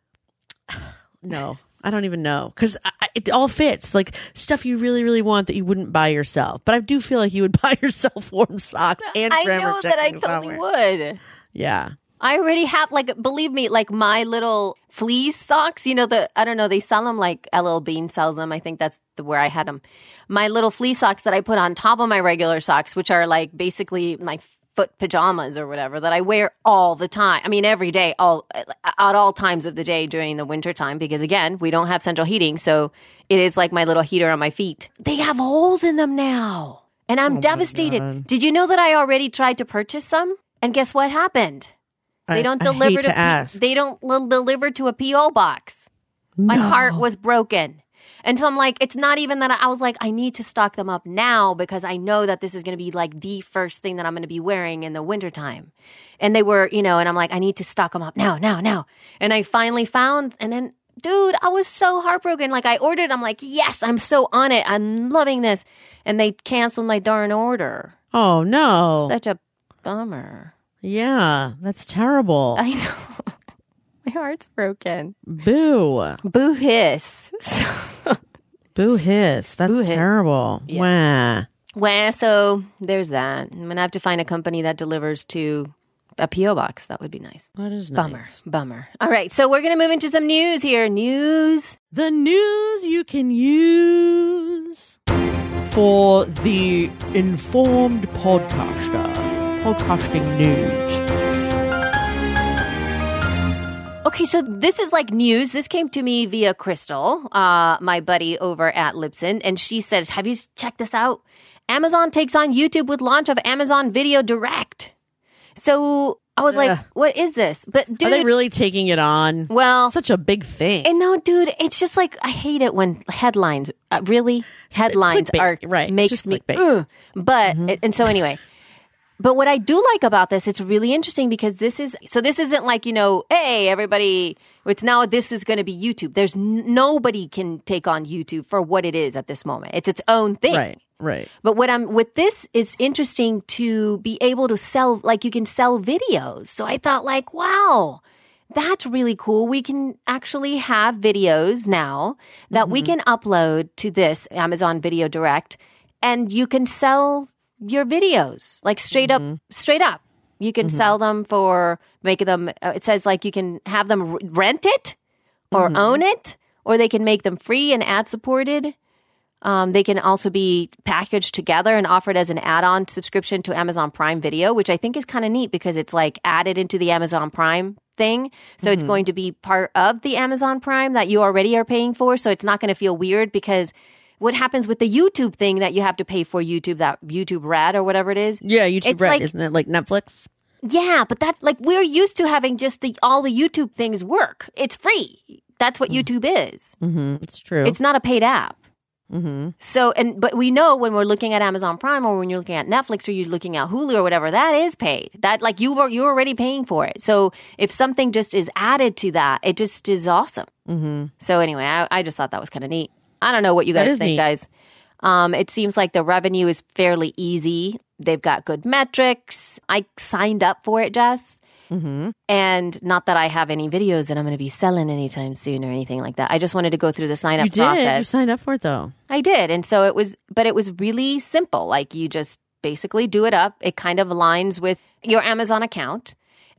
No. I don't even know because it all fits like stuff you really, really want that you wouldn't buy yourself. But I do feel like you would buy yourself warm socks and I grammar know that I checking totally software. would. Yeah. I already have, like, believe me, like my little fleece socks, you know, the, I don't know, they sell them like L L Bean sells them. I think that's the, where I had them. My little fleece socks that I put on top of my regular socks, which are like basically my foot pajamas or whatever that I wear all the time. I mean, every day, all at all times of the day during the winter time, because again, we don't have central heating. So it is like my little heater on my feet. They have holes in them now. And I'm oh devastated. Did you know that I already tried to purchase some? And guess what happened? They don't I, deliver I hate to, to ask. P- they don't l- deliver to a P O box. My no. heart was broken. And so I'm like, it's not even that I, I was like, I need to stock them up now because I know that this is going to be like the first thing that I'm going to be wearing in the wintertime. And they were, you know, and I'm like, I need to stock them up now, now, now. And I finally found, and then, dude, I was so heartbroken. Like I ordered, I'm like, yes, I'm so on it. I'm loving this. And they canceled my darn order. Oh, no. Such a bummer. Yeah, that's terrible. I know. My heart's broken. Boo. Boo hiss. Boo hiss. That's Boo hiss. terrible. Yeah. Wah. Well, so there's that. I'm going to have to find a company that delivers to a P O box. That would be nice. That is nice. Bummer. Bummer. All right. So we're going to move into some news here. News. The news you can use for the informed podcaster. Podcasting news. Okay, so this is like news. This came to me via Crystal, uh, my buddy over at Libsyn, and she says, have you checked this out? Amazon takes on YouTube with launch of Amazon Video Direct. So I was like, Ugh. what is this? But dude, are they really taking it on? Well, such a big thing. And no, dude, it's just like, I hate it when headlines, uh, really? Headlines clickbait, are, right. makes just me, clickbait. But, mm-hmm. and so anyway. But what I do like about this, it's really interesting because this is, so this isn't like, you know, hey, everybody, it's now this is going to be YouTube. There's n- nobody can take on YouTube for what it is at this moment. It's its own thing. Right, right. But what I'm, with this is interesting to be able to sell, like you can sell videos. So I thought like, wow, that's really cool. We can actually have videos now that mm-hmm. we can upload to this Amazon Video Direct, and you can sell your videos like straight mm-hmm. up, straight up. You can mm-hmm. sell them for making them. Uh, it says like you can have them r- rent it or mm-hmm. own it, or they can make them free and ad supported. Um, they can also be packaged together and offered as an add-on subscription to Amazon Prime Video, which I think is kind of neat because it's like added into the Amazon Prime thing. So mm-hmm. it's going to be part of the Amazon Prime that you already are paying for. So it's not going to feel weird because what happens with the YouTube thing that you have to pay for YouTube, that YouTube Red or whatever it is. Yeah, YouTube it's Red, like, isn't it like Netflix? Yeah, but that like we're used to having just the all the YouTube things work. It's free. That's what mm-hmm. YouTube is. Mm-hmm. It's true. It's not a paid app. Mm-hmm. So, and but we know when we're looking at Amazon Prime or when you're looking at Netflix or you're looking at Hulu or whatever, that is paid. That like you were you're already paying for it. So if something just is added to that, it just is awesome. Mm-hmm. So anyway, I, I just thought that was kind of neat. I don't know what you guys think, neat. guys. Um, it seems like the revenue is fairly easy. They've got good metrics. I signed up for it, Jess. Mm-hmm. And not that I have any videos that I'm going to be selling anytime soon or anything like that. I just wanted to go through the sign up you did. process. You signed up for it though. I did. And so it was, but it was really simple. Like you just basically do it up. It kind of aligns with your Amazon account.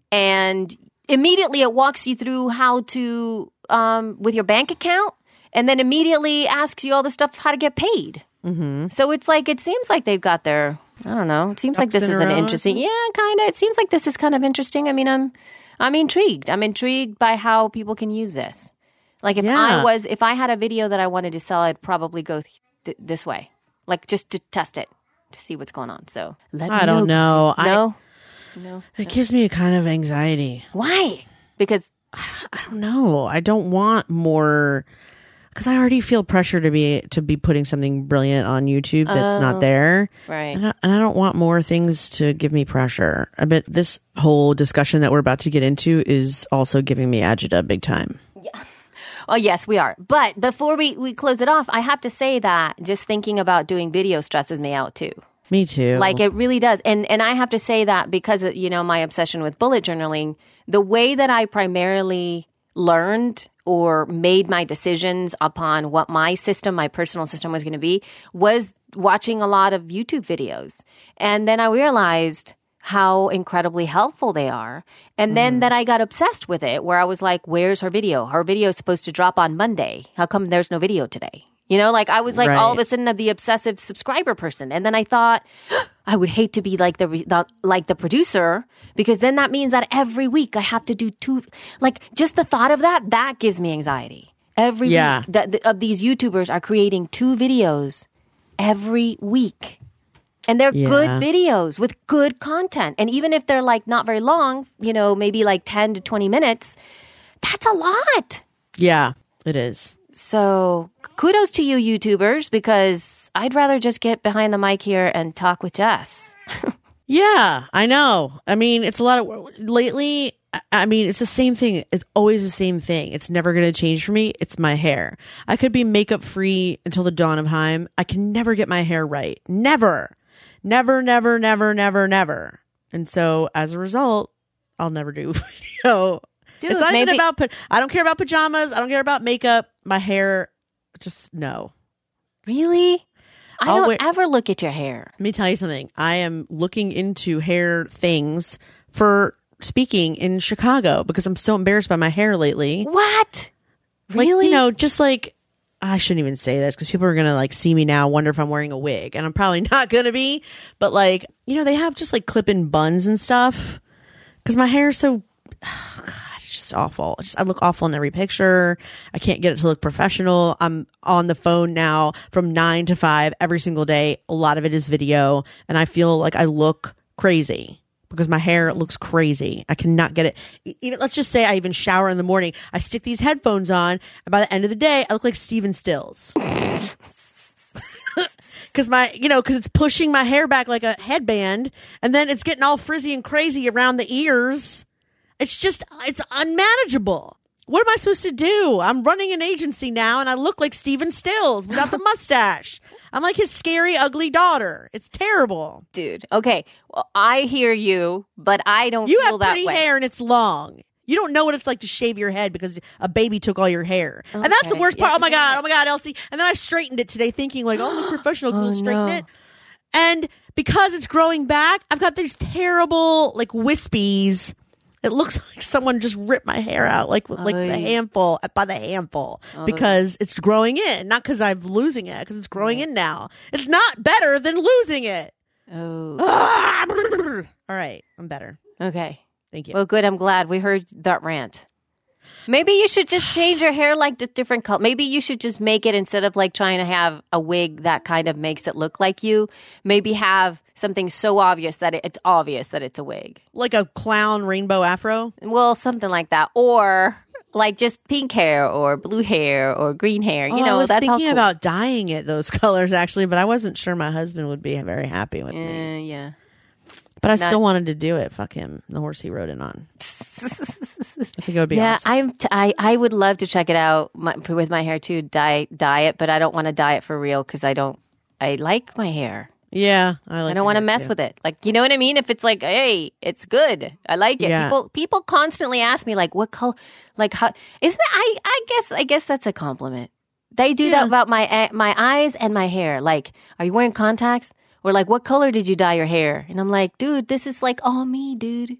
And immediately it walks you through how to, um, with your bank account. And then immediately asks you all the stuff, how to get paid. Mm-hmm. So it's like, it seems like they've got their, I don't know. It seems like this is an interesting, yeah, kind of. It seems like this is kind of interesting. I mean, I'm, I'm intrigued. I'm intrigued by how people can use this. Like if yeah. I was, if I had a video that I wanted to sell, I'd probably go th- this way, like just to test it, to see what's going on. So let me I don't know. No, I, no. It gives me a kind of anxiety. Why? Because I don't know. I don't want more. Because I already feel pressure to be to be putting something brilliant on YouTube that's oh, not there, right? And I, and I don't want more things to give me pressure. I bet this whole discussion that we're about to get into is also giving me agita big time. Yeah. Oh yes, we are. But before we we close it off, I have to say that just thinking about doing video stresses me out too. Me too. Like it really does, and and I have to say that because of, you know, my obsession with bullet journaling, the way that I primarily learned or made my decisions upon what my system, my personal system was going to be, was watching a lot of YouTube videos. And then I realized how incredibly helpful they are. And then mm-hmm. that I got obsessed with it, where I was like, where's her video? Her video is supposed to drop on Monday. How come there's no video today? You know, like I was like right. all of a sudden the obsessive subscriber person. And then I thought, I would hate to be like the, the like the producer, because then that means that every week I have to do two. Like just the thought of that, that gives me anxiety. Every yeah. week that the, of these YouTubers are creating two videos every week. And they're yeah. good videos with good content. And even if they're like not very long, you know, maybe like ten to twenty minutes, that's a lot. Yeah, it is. So kudos to you YouTubers, because I'd rather just get behind the mic here and talk with Jess. Yeah, I know. I mean, it's a lot of lately. I mean, it's the same thing. It's always the same thing. It's never going to change for me. It's my hair. I could be makeup free until the dawn of time. I can never get my hair right. Never, never, never, never, never, never. And so as a result, I'll never do video. Dude, it's not maybe- even about, I don't care about pajamas. I don't care about makeup. My hair, just no. Really? I I'll don't wait- ever look at your hair. Let me tell you something. I am looking into hair things for speaking in Chicago because I'm so embarrassed by my hair lately. What? Like, Really? you know, just like, I shouldn't even say this because people are going to like see me now, wonder if I'm wearing a wig, and I'm probably not going to be. But like, you know, they have just like clip-in buns and stuff because my hair is so, oh God, it's just awful. It's just, I look awful in every picture. I can't get it to look professional. I'm on the phone now from nine to five every single day. A lot of it is video, and I feel like I look crazy because my hair looks crazy. I cannot get it. Even let's just say I even shower in the morning. I stick these headphones on, and by the end of the day, I look like Steven Stills. Because my, you know, because it's pushing my hair back like a headband, and then it's getting all frizzy and crazy around the ears. It's just, it's unmanageable. What am I supposed to do? I'm running an agency now, and I look like Steven Stills without the mustache. I'm like his scary, ugly daughter. It's terrible. Dude. Okay. Well, I hear you, but I don't You feel have that pretty way. hair, and it's long. You don't know what it's like to shave your head because a baby took all your hair. Okay. And that's the worst part. Yeah, oh my God. Oh my God, Elsie. And then I straightened it today thinking like, oh, the professional will oh, straighten no. it. And because it's growing back, I've got these terrible like wispies. It looks like someone just ripped my hair out like with, like Oy. the handful by the handful oh, because it's growing in, not because I'm losing it, because it's growing yeah. in now. It's not better than losing it. Oh. Ah, all right. I'm better. Okay. Thank you. Well, good. I'm glad we heard that rant. Maybe you should just change your hair like the different color. Maybe you should just make it, instead of like trying to have a wig that kind of makes it look like you, maybe have something so obvious that it, it's obvious that it's a wig. Like a clown rainbow afro? Well, something like that. Or like just pink hair or blue hair or green hair. You oh, know, I was that's thinking cool. about dyeing it those colors actually, but I wasn't sure my husband would be very happy with uh, me. Yeah. But I Not- still wanted to do it. Fuck him. The horse he rode in on. I think it would be yeah, awesome. I'm t- I, I would love to check it out my, with my hair too, dye, dye it, but I don't want to dye it for real because I don't, I like my hair. Yeah, I like I don't want to mess too. with it. Like, you know what I mean? If it's like, hey, it's good. I like it. Yeah. People people constantly ask me like, what color, like how, isn't that, I, I guess, I guess that's a compliment. They do yeah. that about my, my eyes and my hair. Like, are you wearing contacts? Or like, what color did you dye your hair? And I'm like, dude, this is like all me, dude.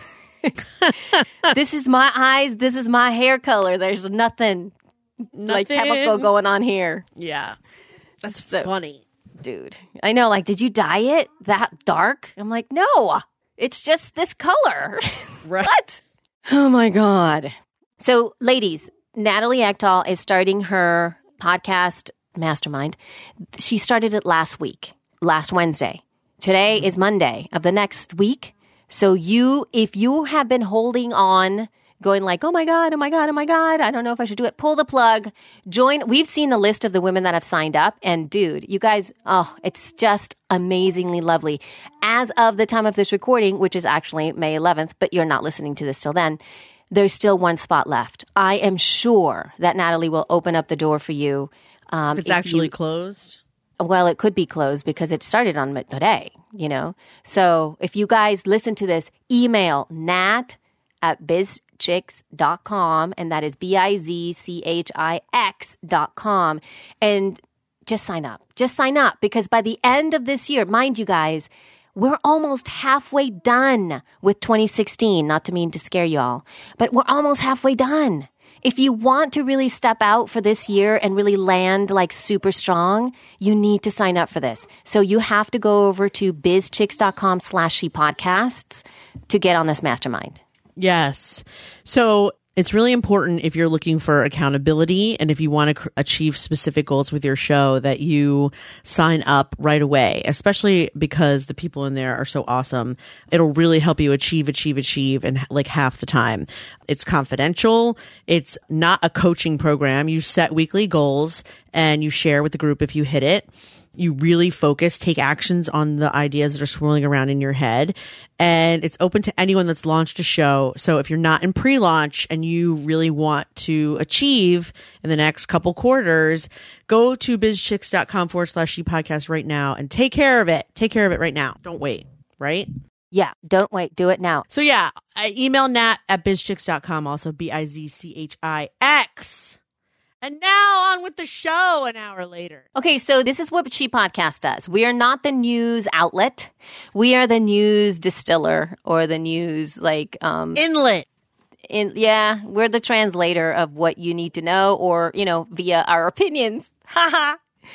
This is my eyes. This is my hair color. There's nothing, nothing. like chemical going on here. Yeah. That's so funny. Dude, I know. Like, did you dye it that dark? I'm like, no, it's just this color. Right. What? Oh my God. So ladies, Natalie Ekdahl is starting her podcast mastermind. She started it last week. Last Wednesday. Today mm-hmm. is Monday of the next week. So you, if you have been holding on, going like, oh my God, oh my God, oh my God, I don't know if I should do it, pull the plug, join. We've seen the list of the women that have signed up. And dude, you guys, oh, it's just amazingly lovely. As of the time of this recording, which is actually May eleventh, but you're not listening to this till then, there's still one spot left. I am sure that Natalie will open up the door for you. Um, if it's if actually you, closed? Well, it could be closed because it started on today, you know. So if you guys listen to this, email nat at bizchix dot com, and that is B I Z C H I X dot com, and just sign up. Just sign up, because by the end of this year, mind you guys, we're almost halfway done with twenty sixteen. Not to mean to scare y'all, but we're almost halfway done. If you want to really step out for this year and really land like super strong, you need to sign up for this. So you have to go over to bizchix.com slash she podcasts to get on this mastermind. Yes. So it's really important, if you're looking for accountability and if you want to cr- achieve specific goals with your show, that you sign up right away, especially because the people in there are so awesome. It'll really help you achieve, achieve, achieve in like half the time. It's confidential. It's not a coaching program. You set weekly goals and you share with the group if you hit it. You really focus, take actions on the ideas that are swirling around in your head. And it's open to anyone that's launched a show. So if you're not in pre-launch and you really want to achieve in the next couple quarters, go to bizchix.com forward slash she podcast right now and take care of it. Take care of it right now. Don't wait, right? Yeah, don't wait. Do it now. So yeah, I email nat at bizchix dot com, also B I Z C H I X. And now on with the show an hour later. Okay, so this is what She Podcast does. We are not the news outlet. We are the news distiller, or the news like um inlet. In yeah, we're the translator of what you need to know, or you know, via our opinions. Haha.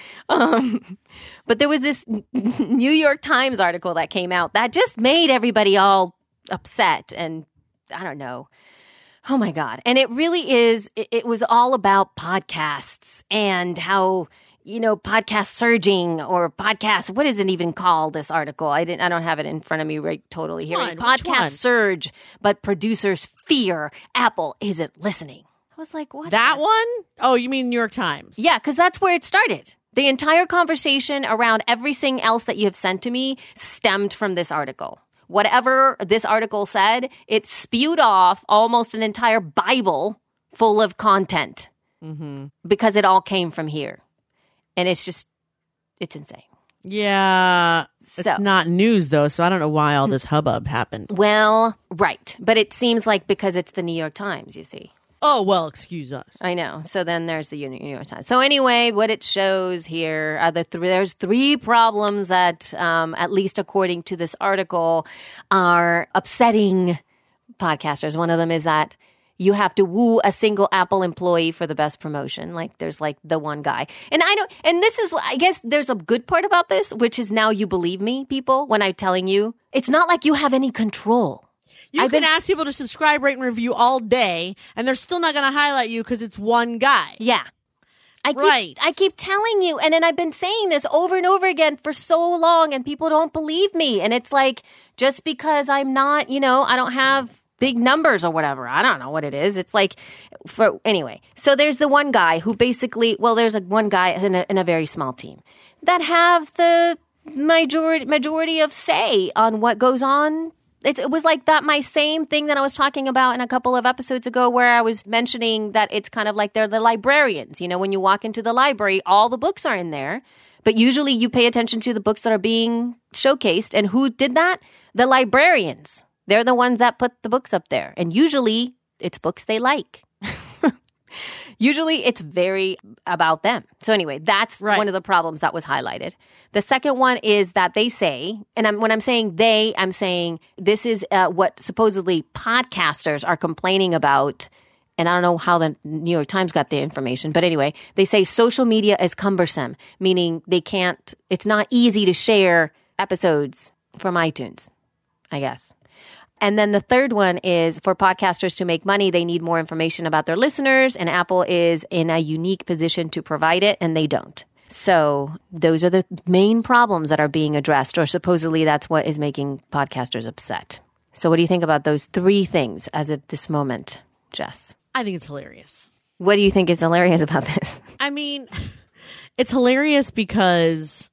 um, but there was this New York Times article that came out that just made everybody all upset, and I don't know. Oh my God. And it really is, it, it was all about podcasts and how, you know, podcast surging or podcast, what is it even called, this article? I didn't, I don't have it in front of me right totally here. One, podcast surge, but producers fear Apple isn't listening. I was like, what? That the- one? Oh, you mean New York Times? Yeah, because that's where it started. The entire conversation around everything else that you have sent to me stemmed from this article. Whatever this article said, it spewed off almost an entire Bible full of content mm-hmm. because it all came from here. And it's just, it's insane. Yeah. So- It's not news, though, so I don't know why all this hubbub happened. Well, right. But it seems like because it's the New York Times, you see. Oh, well, excuse us. I know. So then there's the New York Times. So anyway, what it shows here, are the th- there's three problems that, um, at least according to this article, are upsetting podcasters. One of them is that you have to woo a single Apple employee for the best promotion. Like there's like the one guy. And I don't, and this is, I guess there's a good part about this, which is now you believe me, people, when I'm telling you, it's not like you have any control. You I've can been- ask people to subscribe, rate, and review all day, and they're still not going to highlight you because it's one guy. Yeah. I keep, Right. I keep telling you, and then I've been saying this over and over again for so long, and people don't believe me. And it's like, just because I'm not, you know, I don't have big numbers or whatever. I don't know what it is. It's like, for anyway. So there's the one guy who basically, well, there's like one guy in a, in a very small team that have the majority majority of say on what goes on. It, it was like that, my same thing that I was talking about in a couple of episodes ago, where I was mentioning that it's kind of like they're the librarians. You know, when you walk into the library, all the books are in there, but usually you pay attention to the books that are being showcased. And who did that? The librarians. They're the ones that put the books up there. And usually it's books they like. Usually it's very about them. So anyway, that's Right. one of the problems that was highlighted. The second one is that they say, and I'm, when I'm saying they, I'm saying this is uh, what supposedly podcasters are complaining about. And I don't know how the New York Times got the information, but anyway, they say social media is cumbersome, meaning they can't, it's not easy to share episodes from iTunes, I guess. And then the third one is for podcasters to make money, they need more information about their listeners, and Apple is in a unique position to provide it, and they don't. So those are the main problems that are being addressed, or supposedly that's what is making podcasters upset. So what do you think about those three things as of this moment, Jess? I think it's hilarious. What do you think is hilarious about this? I mean, it's hilarious because,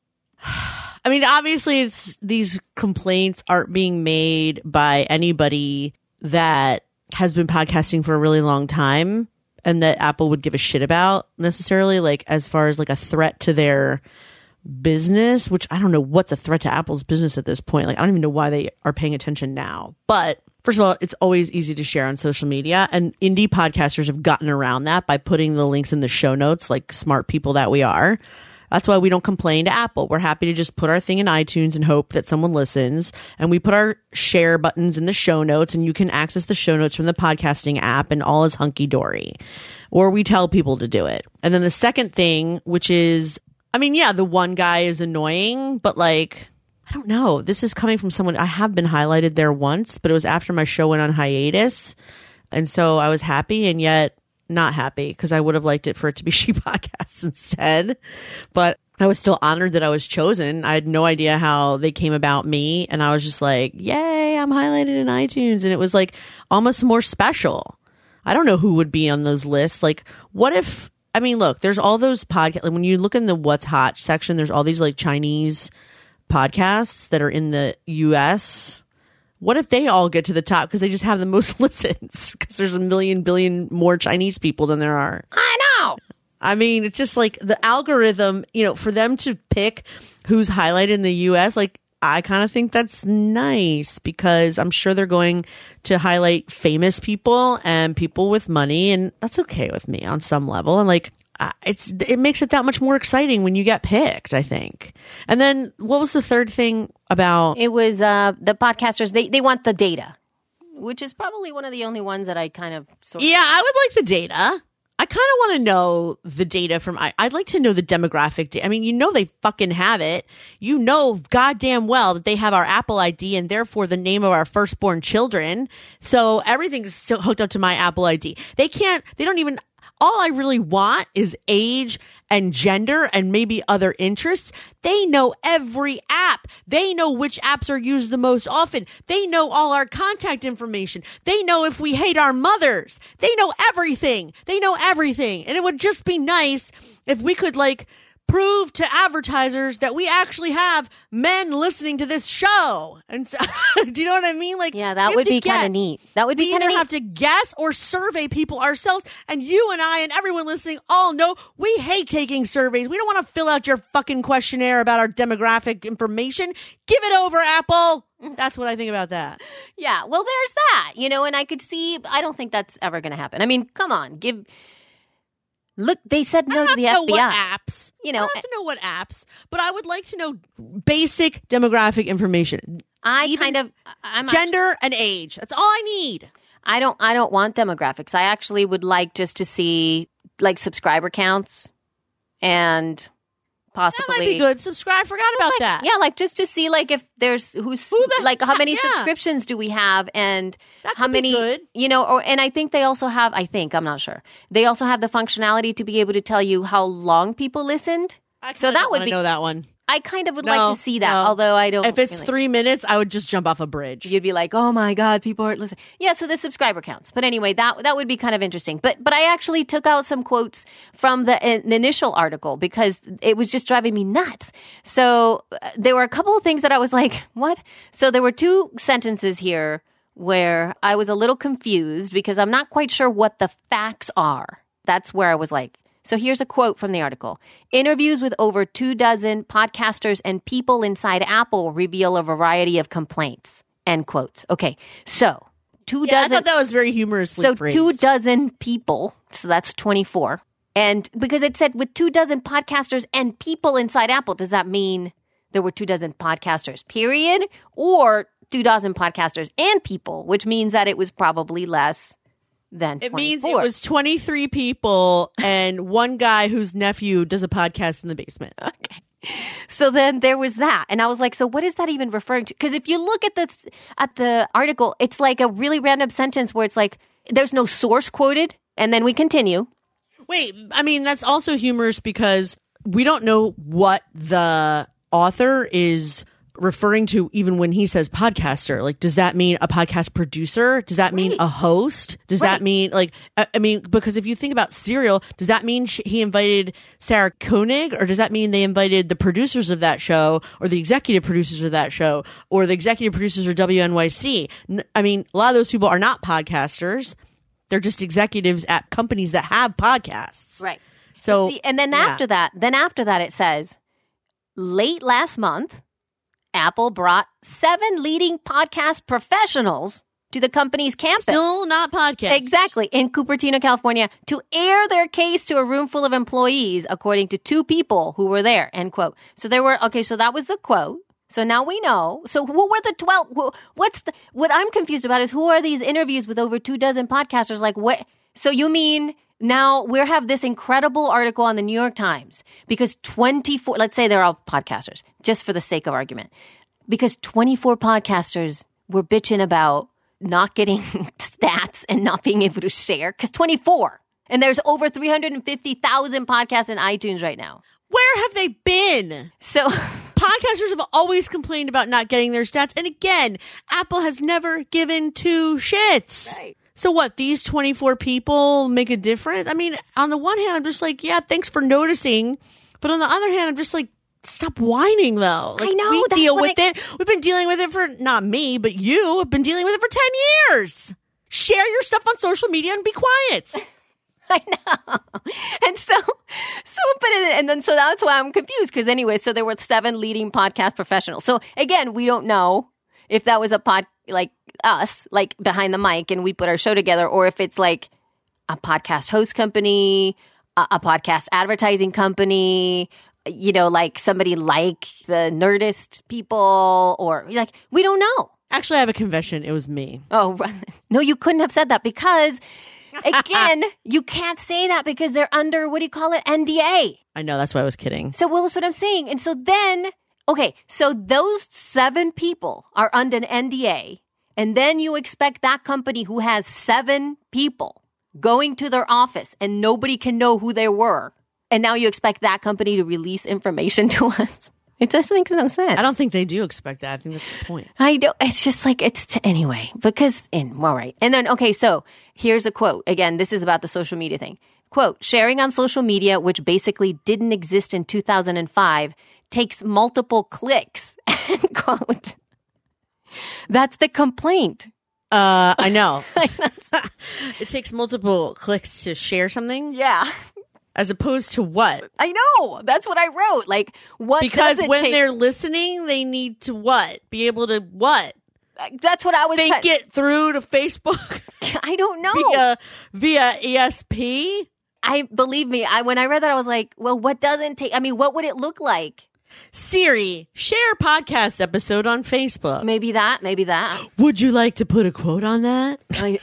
I mean, obviously it's these complaints aren't being made by anybody that has been podcasting for a really long time and that Apple would give a shit about necessarily, like as far as like a threat to their business, which I don't know what's a threat to Apple's business at this point. Like, I don't even know why they are paying attention now. But first of all, it's always easy to share on social media, and indie podcasters have gotten around that by putting the links in the show notes, like smart people that we are. That's why we don't complain to Apple. We're happy to just put our thing in iTunes and hope that someone listens. And we put our share buttons in the show notes, and you can access the show notes from the podcasting app, and all is hunky dory. Or we tell people to do it. And then the second thing, which is, I mean, yeah, the one guy is annoying, but like, I don't know. This is coming from someone, I have been highlighted there once, but it was after my show went on hiatus. And so I was happy, and yet not happy, because I would have liked it for it to be She Podcasts instead. But I was still honored that I was chosen. I had no idea how they came about me. And I was just like, yay, I'm highlighted in iTunes. And it was like almost more special. I don't know who would be on those lists. Like, what if, I mean, look, there's all those podcasts. Like when you look in the What's Hot section, there's all these like Chinese podcasts that are in the U S. What if they all get to the top because they just have the most listens, because there's a million billion more Chinese people than there are? I know. I mean, it's just like the algorithm, you know, for them to pick who's highlighted in the U S, like, I kind of think that's nice, because I'm sure they're going to highlight famous people and people with money, and that's okay with me on some level. And like, uh, it's, it makes it that much more exciting when you get picked, I think. And then what was the third thing about? It was uh, the podcasters, they, they want the data, which is probably one of the only ones that I kind of sort of. Yeah, I would like the data. I kind of want to know the data from, I, I'd like to know the demographic data. I mean, you know, they fucking have it. You know, goddamn well that they have our Apple I D and therefore the name of our firstborn children. So everything's still hooked up to my Apple I D. They can't, they don't even, all I really want is age and gender and maybe other interests. They know every app. They know which apps are used the most often. They know all our contact information. They know if we hate our mothers. They know everything. They know everything. And it would just be nice if we could like prove to advertisers that we actually have men listening to this show. And so, do you know what I mean? Like, Yeah, we that have would to be kind guess. of neat. That would be We kind of either neat. have to guess or survey people ourselves. And you and I and everyone listening all know we hate taking surveys. We don't want to fill out your fucking questionnaire about our demographic information. Give it over, Apple. That's what I think about that. Yeah, well, there's that, you know, and I could see, I don't think that's ever going to happen. I mean, come on, give, look, they said no I to don't the have to know F B I. what apps. You I know, don't have to know what apps, but I would like to know basic demographic information. I even kind of, I'm Gender and age. That's all I need. I don't, I don't want demographics. I actually would like just to see like subscriber counts and possibly. That might be good. Subscribe. Forgot about like, that. Yeah, like just to see like if there's who's Who the like how heck- many yeah. subscriptions do we have and That how could be many good. you know or and I think they also have I think I'm not sure. They also have the functionality to be able to tell you how long people listened. I So kinda that would wanna be know that one. I kind of would No, like to see that, no. although I don't If it's really- three minutes, I would just jump off a bridge. You'd be like, oh my God, people aren't listening. Yeah, so the subscriber counts. But anyway, that that would be kind of interesting. But but I actually took out some quotes from the, uh, the initial article because it was just driving me nuts. So uh, there were a couple of things that I was like, what? So there were two sentences here where I was a little confused because I'm not quite sure what the facts are. That's where I was like, so here's a quote from the article. Interviews with over two dozen podcasters and people inside Apple reveal a variety of complaints. End quotes. Okay, so two Yeah, I dozen. thought that was very humorously so phrased. two dozen people. So that's twenty-four. And because it said with two dozen podcasters and people inside Apple, does that mean there were two dozen podcasters, period? Or two dozen podcasters and people, which means that it was probably less than It twenty-four. means it was twenty-three people and one guy whose nephew does a podcast in the basement. Okay. So then there was that. And I was like, so what is that even referring to? Because if you look at this at the article, it's like a really random sentence where it's like there's no source quoted. And then we continue. Wait, I mean, that's also humorous because we don't know what the author is referring to even when he says podcaster. Like, does that mean a podcast producer? Does that mean Right. a host? Does Right. that mean like, I, I mean, because if you think about Serial, does that mean sh- he invited Sarah Koenig, or does that mean they invited the producers of that show or the executive producers of that show or the executive producers of W N Y C? N- I mean, a lot of those people are not podcasters. They're just executives at companies that have podcasts. Right. So, See, and then yeah. after that, then after that, it says late last month, Apple brought seven leading podcast professionals to the company's campus. Still not podcast. Exactly, in Cupertino, California, to air their case to a room full of employees, according to two people who were there, end quote. So there were, okay, so that was the quote. So now we know. So who were the twelve? Who, what's the, what I'm confused about is who are these interviews with over two dozen podcasters? Like what? So you mean now we have this incredible article on the New York Times because twenty-four, let's say they're all podcasters, just for the sake of argument, because twenty-four podcasters were bitching about not getting stats and not being able to share because twenty-four. And there's over three hundred fifty thousand podcasts in iTunes right now. Where have they been? So Podcasters have always complained about not getting their stats. And again, Apple has never given two shits. Right. So what, these twenty-four people make a difference? I mean, on the one hand, I'm just like, yeah, thanks for noticing. But on the other hand, I'm just like, stop whining though. Like, I know, we that's deal what with I- it. We've been dealing with it for, not me, but you have been dealing with it for ten years. Share your stuff on social media and be quiet. I know. And so, so, but, and then, so that's why I'm confused. Because anyway, so there were seven leading podcast professionals. So again, we don't know if that was a pod, like us, like behind the mic and we put our show together, or if it's like a podcast host company, a, a podcast advertising company, you know, like somebody like the Nerdist people, or like, we don't know. Actually, I have a confession. It was me. Oh, no, you couldn't have said that because, again, you can't say that because they're under, what do you call it, N D A. I know. That's why I was kidding. So, well, that's what I'm saying. And so then, okay, so those seven people are under an N D A, and then you expect that company who has seven people going to their office and nobody can know who they were, and now you expect that company to release information to us. It just makes no sense. I don't think they do expect that. I think that's the point. I don't, it's just like, it's to, anyway, because, in, well, right. And then, okay, so here's a quote. Again, this is about the social media thing. Quote, sharing on social media, which basically didn't exist in two thousand five, takes multiple clicks, end quote. That's the complaint. Uh, I know. It takes multiple clicks to share something. Yeah. As opposed to what? I know. That's what I wrote. Like, what Because does it when take? they're listening, they need to what? Be able to what? That's what I was They try- get through to Facebook I don't know. via via E S P? I believe me, I when I read that I was like, well, what doesn't take I mean, what would it look like? Siri, share podcast episode on Facebook. Maybe that, maybe that. Would you like to put a quote on that? I-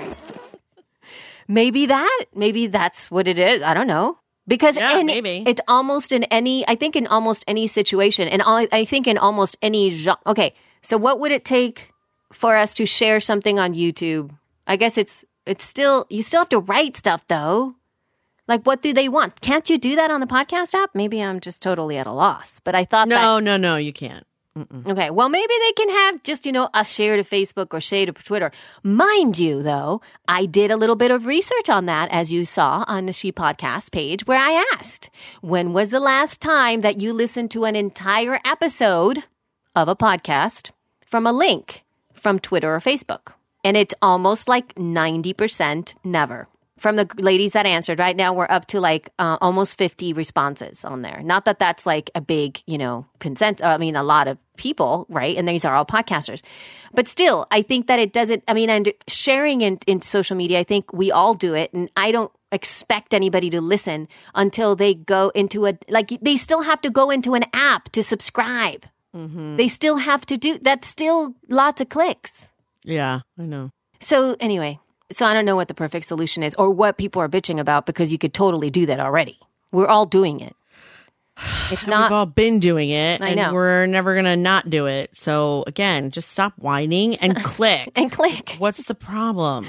maybe that. Maybe that's what it is. I don't know. Because Yeah, in, maybe. it's almost in any, I think in almost any situation, and I, I think in almost any genre. Okay, so what would it take for us to share something on YouTube? I guess it's it's still, you still have to write stuff though. Like, what do they want? Can't you do that on the podcast app? Maybe I'm just totally at a loss. But I thought that. No, no, no, you can't. Mm-mm. Okay, well, maybe they can have just, you know, a share to Facebook or share to Twitter. Mind you, though, I did a little bit of research on that, as you saw on the She Podcast page, where I asked, when was the last time that you listened to an entire episode of a podcast from a link from Twitter or Facebook? And it's almost like ninety percent never. From the ladies that answered, right now we're up to like uh, almost fifty responses on there. Not that that's like a big, you know, consent. I mean, a lot of people, right? And these are all podcasters. But still, I think that it doesn't, I mean, and sharing in, in social media, I think we all do it. And I don't expect anybody to listen until they go into a, like they still have to go into an app to subscribe. Mm-hmm. They still have to do, that's still lots of clicks. Yeah, I know. So anyway. So I don't know what the perfect solution is or what people are bitching about because you could totally do that already. We're all doing it. It's not. We've all been doing it, I and know. we're never going to not do it. So again, just stop whining and click. And click. What's the problem?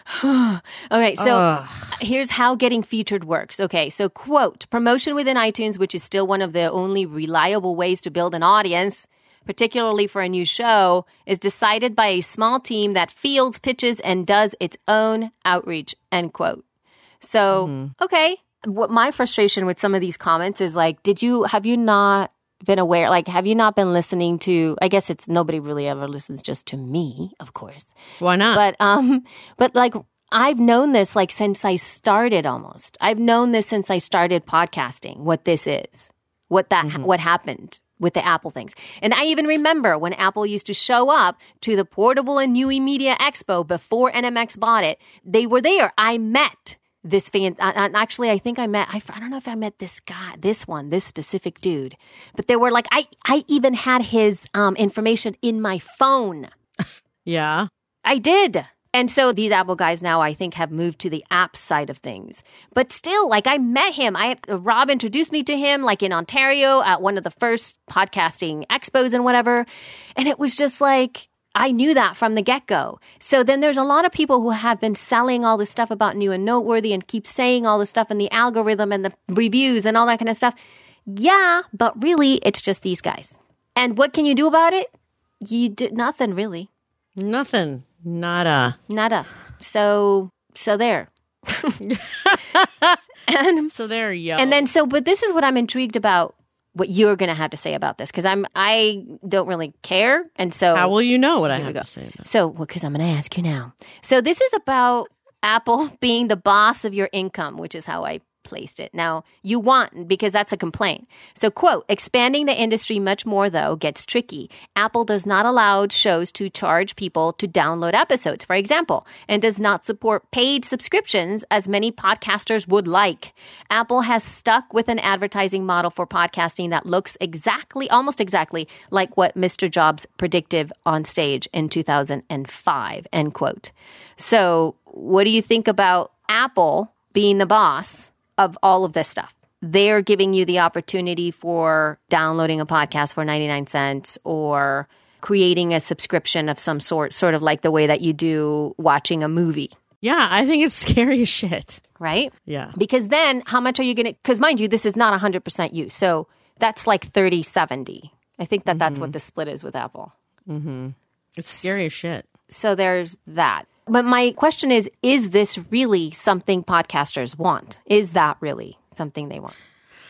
Okay, so Ugh. here's how getting featured works. Okay, so quote, promotion within iTunes, which is still one of the only reliable ways to build an audience, particularly for a new show, is decided by a small team that fields pitches and does its own outreach, end quote. So, mm-hmm. okay. What my frustration with some of these comments is like, did you, have you not been aware, like, have you not been listening to, I guess it's nobody really ever listens just to me, of course. Why not? But, um, but like, I've known this like since I started almost. I've known this since I started podcasting, what this is, what that, mm-hmm. what happened with the Apple things. And I even remember when Apple used to show up to the Portable and New Media Expo before N M X bought it. They were there. I met this fan. Uh, actually, I think I met, I, I don't know if I met this guy, this one, this specific dude. But they were like, I, I even had his um, information in my phone. Yeah. I did. And so these Apple guys now, I think, have moved to the app side of things. But still, like, I met him. I Rob introduced me to him, like, in Ontario at one of the first podcasting expos and whatever. And it was just like, I knew that from the get-go. So then there's a lot of people who have been selling all this stuff about New and Noteworthy and keep saying all this stuff in the algorithm and the reviews and all that kind of stuff. Yeah, but really, it's just these guys. And what can you do about it? You do nothing, really. Nothing. Nada. Nada. So, so there. and so there you go. And then, so, but this is what I'm intrigued about, what you're going to have to say about this, because I'm, I don't really care. And so. How will you know what I Here we have go. to say about it? So, because I'm going to ask you now. So this is about Apple being the boss of your income, which is how I placed it. Now, you want, because that's a complaint. So, quote, expanding the industry much more, though, gets tricky. Apple does not allow shows to charge people to download episodes, for example, and does not support paid subscriptions as many podcasters would like. Apple has stuck with an advertising model for podcasting that looks exactly, almost exactly like what Mister Jobs predicted on stage in two thousand five, end quote. So, what do you think about Apple being the boss of all of this stuff? They're giving you the opportunity for downloading a podcast for ninety-nine cents or creating a subscription of some sort, sort of like the way that you do watching a movie. Yeah, I think it's scary as shit. Right? Yeah. Because then how much are you going to, because mind you, this is not one hundred percent you. So that's like thirty seventy. I think that mm-hmm. that's what the split is with Apple. Mm-hmm. It's scary as shit. So there's that. But my question is, is this really something podcasters want? Is that really something they want?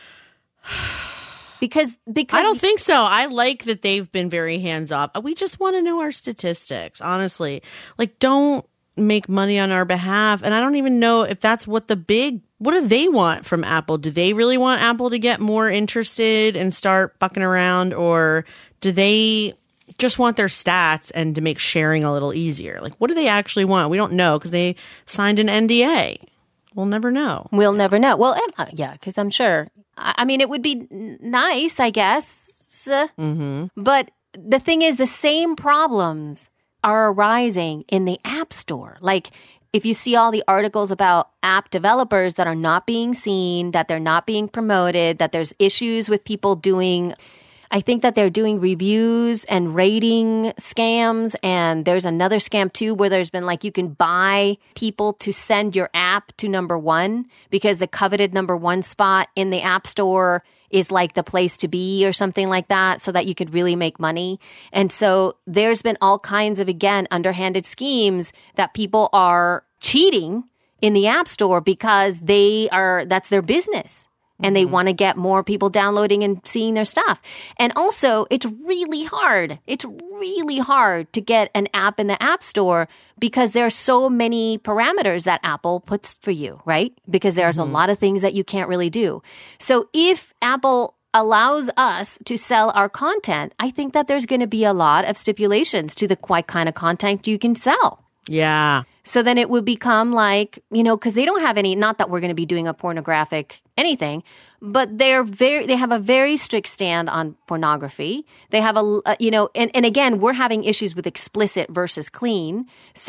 Because, because I don't think so. I like that they've been very hands off. We just want to know our statistics, honestly. Like, don't make money on our behalf. And I don't even know if that's what the big, what do they want from Apple? Do they really want Apple to get more interested and start fucking around? Or do they just want their stats and to make sharing a little easier? Like, what do they actually want? We don't know because they signed an N D A. We'll never know. We'll never know. Well, uh, yeah, because I'm sure. I, I mean, it would be n- nice, I guess. Mm-hmm. But the thing is, the same problems are arising in the App Store. Like, if you see all the articles about app developers that are not being seen, that they're not being promoted, that there's issues with people doing, I think that they're doing reviews and rating scams. And there's another scam too, where there's been like, you can buy people to send your app to number one because the coveted number one spot in the App Store is like the place to be or something like that, so that you could really make money. And so there's been all kinds of, again, underhanded schemes that people are cheating in the App Store because they are, that's their business. And they want to get more people downloading and seeing their stuff. And also, it's really hard. It's really hard to get an app in the App Store because there are so many parameters that Apple puts for you, right? Because there's mm-hmm. a lot of things that you can't really do. So if Apple allows us to sell our content, I think that there's going to be a lot of stipulations to the what kind of content you can sell. Yeah. So then it would become like, you know, because they don't have any, not that we're going to be doing a pornographic anything, but they're very, they have a very strict stand on pornography. They have a, uh, you know, and, and again, we're having issues with explicit versus clean.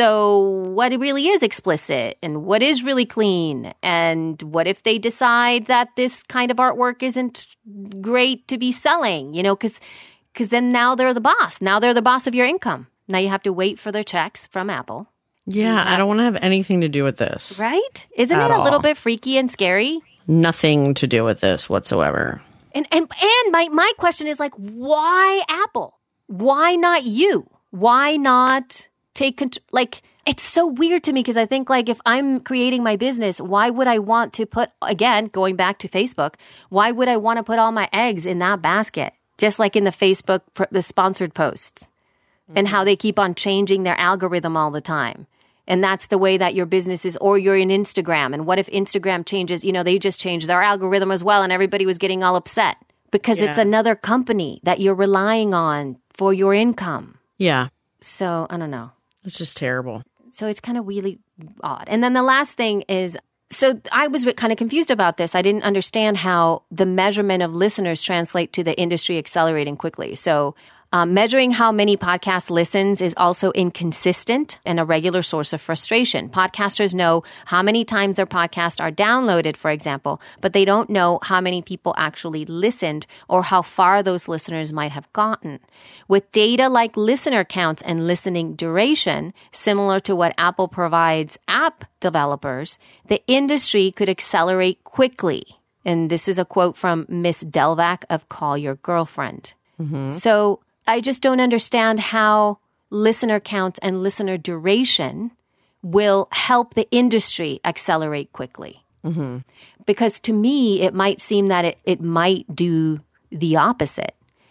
So what really is explicit and what is really clean? And what if they decide that this kind of artwork isn't great to be selling, you know, because, because then now they're the boss. Now they're the boss of your income. Now you have to wait for their checks from Apple. Yeah, I don't want to have anything to do with this. Right? Isn't it a little bit freaky and scary? Nothing to do with this whatsoever. And and and my, my question is like, why Apple? Why not you? Why not take control? Like, it's so weird to me because I think like if I'm creating my business, why would I want to put, again, going back to Facebook, why would I want to put all my eggs in that basket? Just like in the Facebook, the sponsored posts mm-hmm. and how they keep on changing their algorithm all the time. And that's the way that your business is, or you're in Instagram. And what if Instagram changes? You know, they just changed their algorithm as well, and everybody was getting all upset because yeah. it's another company that you're relying on for your income. Yeah. So, I don't know. It's just terrible. So it's kind of really odd. And then the last thing is, so I was kind of confused about this. I didn't understand how the measurement of listeners translate to the industry accelerating quickly. So Um, measuring how many podcast listens is also inconsistent and a regular source of frustration. Podcasters know how many times their podcasts are downloaded, for example, but they don't know how many people actually listened or how far those listeners might have gotten. With data like listener counts and listening duration, similar to what Apple provides app developers, the industry could accelerate quickly. And this is a quote from Miss Delvac of Call Your Girlfriend. Mm-hmm. So I just don't understand how listener counts and listener duration will help the industry accelerate quickly. Mm-hmm. Because to me, it might seem that it, it might do the opposite,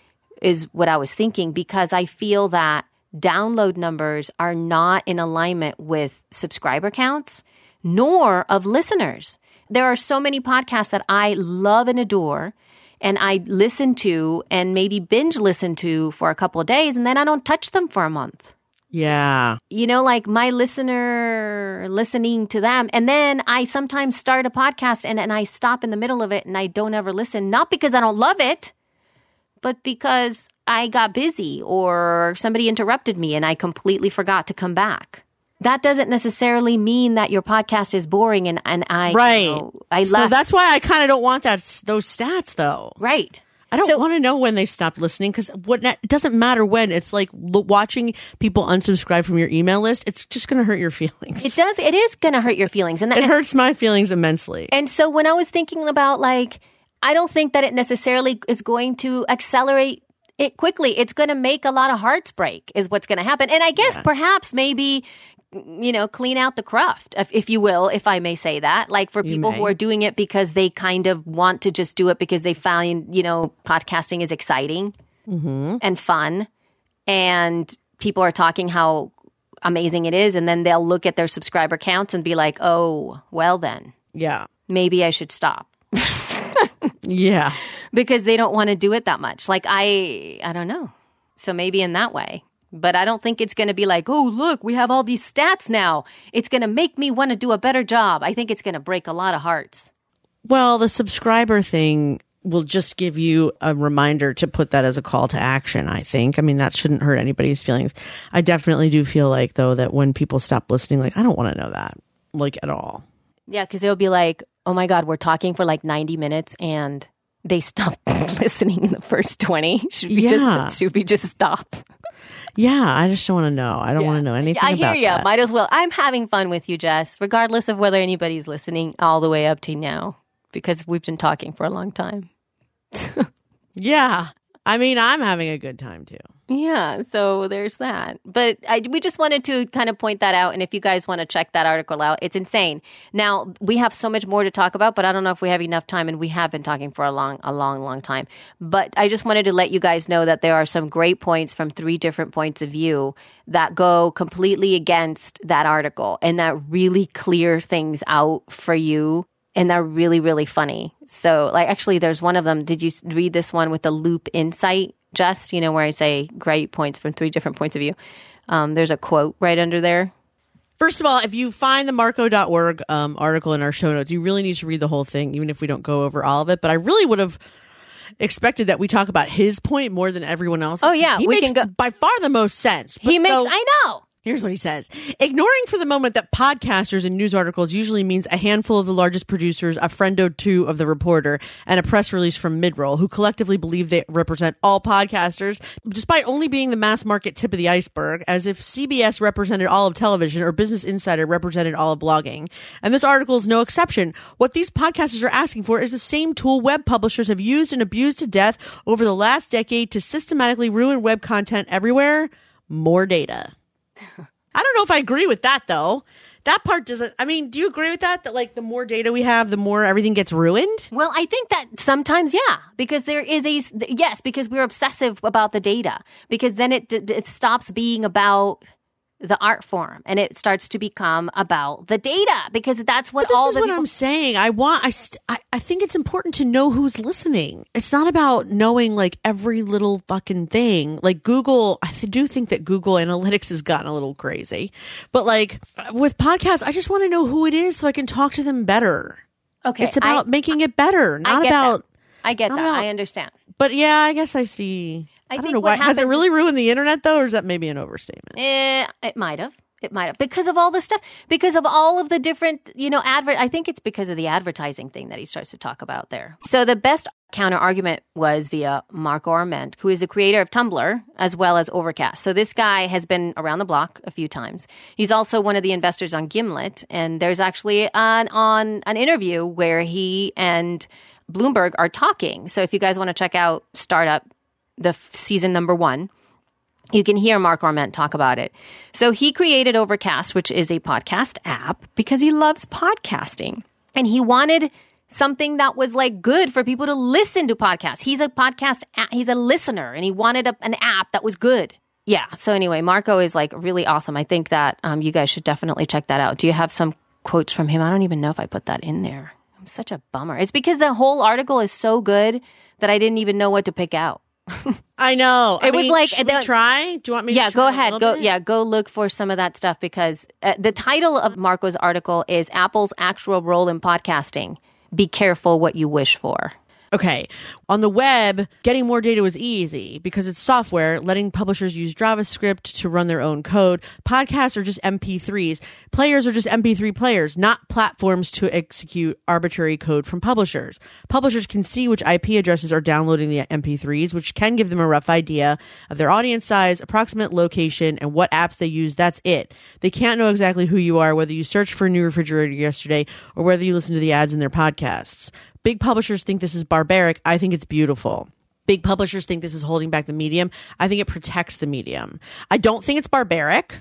is what I was thinking, because I feel that download numbers are not in alignment with subscriber counts, nor of listeners. There are so many podcasts that I love and adore, and I listen to and maybe binge listen to for a couple of days, and then I don't touch them for a month. Yeah. You know, like my listener listening to them. And then I sometimes start a podcast and, and I stop in the middle of it and I don't ever listen, not because I don't love it, but because I got busy or somebody interrupted me and I completely forgot to come back. That doesn't necessarily mean that your podcast is boring and, and I, right. you know, I so left. that's why I kind of don't want that those stats though. Right. I don't so, want to know when they stopped listening because what it doesn't matter when. It's like l- watching people unsubscribe from your email list. It's just going to hurt your feelings. It does. It is going to hurt your feelings. And that, it hurts my feelings immensely. And so when I was thinking about like, I don't think that it necessarily is going to accelerate it quickly. It's going to make a lot of hearts break is what's going to happen. And I guess yeah. perhaps maybe you know, clean out the craft, if, if you will, if I may say that. Like for You people may. who are doing it because they kind of want to just do it because they find, you know, podcasting is exciting Mm-hmm. and fun. And people are talking how amazing it is. And then they'll look at their subscriber counts and be like, oh, well then, Yeah. maybe I should stop. Yeah. Because they don't want to do it that much. Like I, I don't know. So maybe in that way. But I don't think it's going to be like, oh, look, we have all these stats now. It's going to make me want to do a better job. I think it's going to break a lot of hearts. Well, the subscriber thing will just give you a reminder to put that as a call to action, I think. I mean, that shouldn't hurt anybody's feelings. I definitely do feel like, though, that when people stop listening, like, I don't want to know that, like, at all. Yeah, because they'll be like, oh my God, we're talking for like ninety minutes and they stopped listening in the first twenty. Should we Yeah. just should we just stop? Yeah, I just don't want to know. I don't want to know anything I hear about you. that. Might as well. I'm having fun with you, Jess, regardless of whether anybody's listening all the way up to now, because we've been talking for a long time. Yeah. I mean, I'm having a good time, too. Yeah, so there's that. But I, we just wanted to kind of point that out. And if you guys want to check that article out, it's insane. Now, we have so much more to talk about, but I don't know if we have enough time. And we have been talking for a long, a long, long time. But I just wanted to let you guys know that there are some great points from three different points of view that go completely against that article and that really clear things out for you. And they're really, really funny. So, like, actually, there's one of them. Did you read this one with the loop insight, Just, you know, where I say great points from three different points of view? Um, there's a quote right under there. First of all, if you find the Marco dot org um, article in our show notes, you really need to read the whole thing, even if we don't go over all of it. But I really would have expected that we talk about his point more than everyone else. Oh, yeah, He we makes can go- by far the most sense. He But makes, so- I know. Here's what he says. Ignoring for the moment that podcasters in news articles usually means a handful of the largest producers, a friend or two of the reporter, and a press release from Midroll, who collectively believe they represent all podcasters, despite only being the mass market tip of the iceberg, as if C B S represented all of television or Business Insider represented all of blogging. And this article is no exception. What these podcasters are asking for is the same tool web publishers have used and abused to death over the last decade to systematically ruin web content everywhere: more data. I don't know if I agree with that, though. That part doesn't, I mean, do you agree with that? That like the more data we have, the more everything gets ruined? Well, I think that sometimes, yeah, because there is a, yes, because we're obsessive about the data, because then it it stops being about the art form and it starts to become about the data, because that's what But this all is the what people... I'm saying. I want, I, st- I, I think it's important to know who's listening. It's not about knowing like every little fucking thing. Like Google, I th- do think that Google Analytics has gotten a little crazy. But like with podcasts, I just want to know who it is so I can talk to them better. Okay, It's about I, making it better, not I get about... that. I get not that. about- I understand. But yeah, I guess I see. I I, don't think know what why. Has it happens- really ruined the internet though, or is that maybe an overstatement? Eh, it might have. It might have, because of all the stuff, because of all of the different, you know, advert. I think it's because of the advertising thing that he starts to talk about there. So the best counter argument was via Marco Arment, who is the creator of Tumblr as well as Overcast. So this guy has been around the block a few times. He's also one of the investors on Gimlet, and there's actually an on an interview where he and Bloomberg are talking. So if you guys want to check out Startup, the f- season number one, you can hear Mark Arment talk about it. So he created Overcast, which is a podcast app, because he loves podcasting. And he wanted something that was like good for people to listen to podcasts. He's a podcast, a- he's a listener, and he wanted a, an app that was good. Yeah. So anyway, Marco is like really awesome. I think that um, you guys should definitely check that out. Do you have some quotes from him? I don't even know if I put that in there. I'm such a bummer. It's because the whole article is so good that I didn't even know what to pick out. I know. I It was mean, like- should we the- try? Do you want me? Yeah, to go try a ahead. little Go bit? yeah, go look for some of that stuff, because uh, the title of Marco's article is Apple's Actual Role in Podcasting. Be careful what you wish for. Okay. On the web, getting more data was easy because it's software, letting publishers use JavaScript to run their own code. Podcasts are just M P threes. Players are just M P three players, not platforms to execute arbitrary code from publishers. Publishers can see which I P addresses are downloading the M P threes, which can give them a rough idea of their audience size, approximate location, and what apps they use. That's it. They can't know exactly who you are, whether you searched for a new refrigerator yesterday or whether you listen to the ads in their podcasts. Big publishers think this is barbaric. I think it's beautiful. Big publishers think this is holding back the medium. I think it protects the medium. I don't think it's barbaric.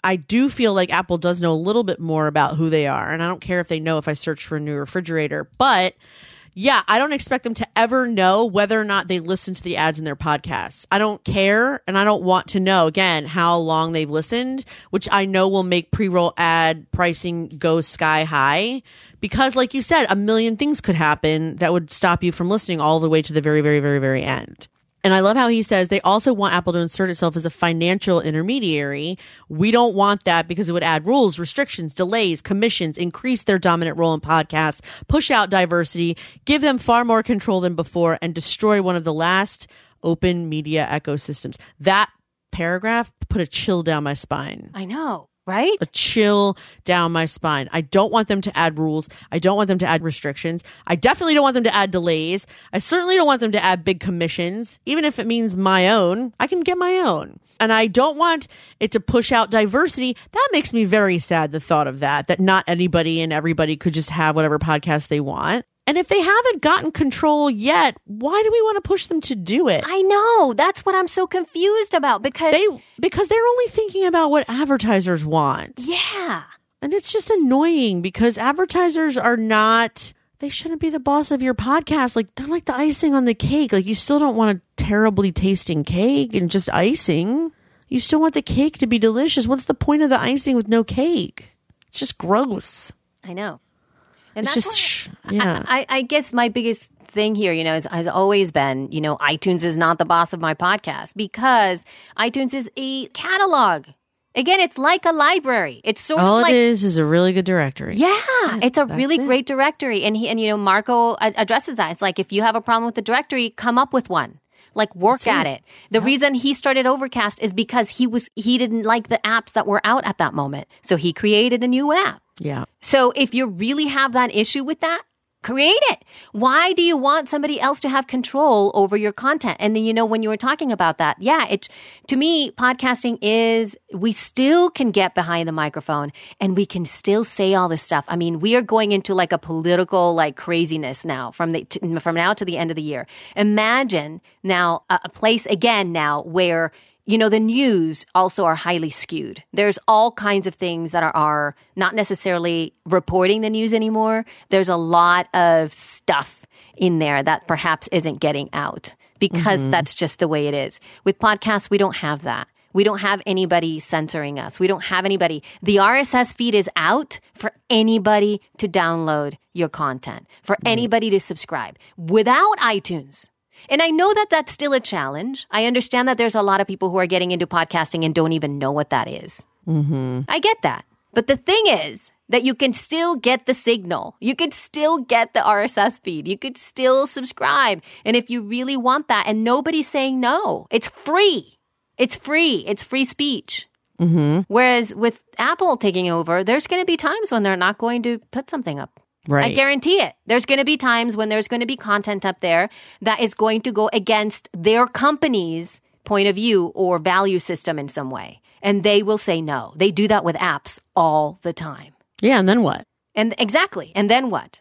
I do feel like Apple does know a little bit more about who they are. And I don't care if they know if I search for a new refrigerator. But yeah, I don't expect them to ever know whether or not they listen to the ads in their podcasts. I don't care. And I don't want to know, again, how long they've listened, which I know will make pre-roll ad pricing go sky high. Because like you said, a million things could happen that would stop you from listening all the way to the very, very, very, very end. And I love how he says they also want Apple to insert itself as a financial intermediary. We don't want that because it would add rules, restrictions, delays, commissions, increase their dominant role in podcasts, push out diversity, give them far more control than before, and destroy one of the last open media ecosystems. That paragraph put a chill down my spine. I know. Right? A chill down my spine. I don't want them to add rules. I don't want them to add restrictions. I definitely don't want them to add delays. I certainly don't want them to add big commissions. Even if it means my own, I can get my own. And I don't want it to push out diversity. That makes me very sad, the thought of that, that not anybody and everybody could just have whatever podcast they want. And if they haven't gotten control yet, why do we want to push them to do it? I know. That's what I'm so confused about because they because they're only thinking about what advertisers want. Yeah. And it's just annoying because advertisers are not, they shouldn't be the boss of your podcast. Like, they're like the icing on the cake. Like, you still don't want a terribly tasting cake and just icing. You still want the cake to be delicious. What's the point of the icing with no cake? It's just gross. I know. And it's that's just, why, yeah. I, I guess my biggest thing here, you know, is, has always been, you know, iTunes is not the boss of my podcast because iTunes is a catalog. Again, it's like a library. It's sort All of like it is is a really good directory. Yeah, it. it's a That's really it. great directory, and he and you know Marco ad- addresses that. It's like if you have a problem with the directory, come up with one. Like work That's at it. it. The Yep. reason he started Overcast is because he was he didn't like the apps that were out at that moment, so he created a new app. Yeah. So if you really have that issue with that, create it. Why do you want somebody else to have control over your content? And then, you know, when you were talking about that, yeah, it, to me, podcasting is, we still can get behind the microphone and we can still say all this stuff. I mean, we are going into like a political like craziness now from the, to, from now to the end of the year. Imagine now a, a place again now where you know, the news also are highly skewed. There's all kinds of things that are, are not necessarily reporting the news anymore. There's a lot of stuff in there that perhaps isn't getting out because mm-hmm. that's just the way it is. With podcasts, we don't have that. We don't have anybody censoring us. We don't have anybody. The R S S feed is out for anybody to download your content, for mm-hmm. anybody to subscribe without iTunes. And I know that that's still a challenge. I understand that there's a lot of people who are getting into podcasting and don't even know what that is. Mm-hmm. I get that. But the thing is that you can still get the signal. You could still get the R S S feed. You could still subscribe. And if you really want that, and nobody's saying no, it's free. It's free. It's free speech. Mm-hmm. Whereas with Apple taking over, there's going to be times when they're not going to put something up. Right. I guarantee it. There's going to be times when there's going to be content up there that is going to go against their company's point of view or value system in some way. And they will say no. They do that with apps all the time. Yeah, and then what? And exactly. And then what?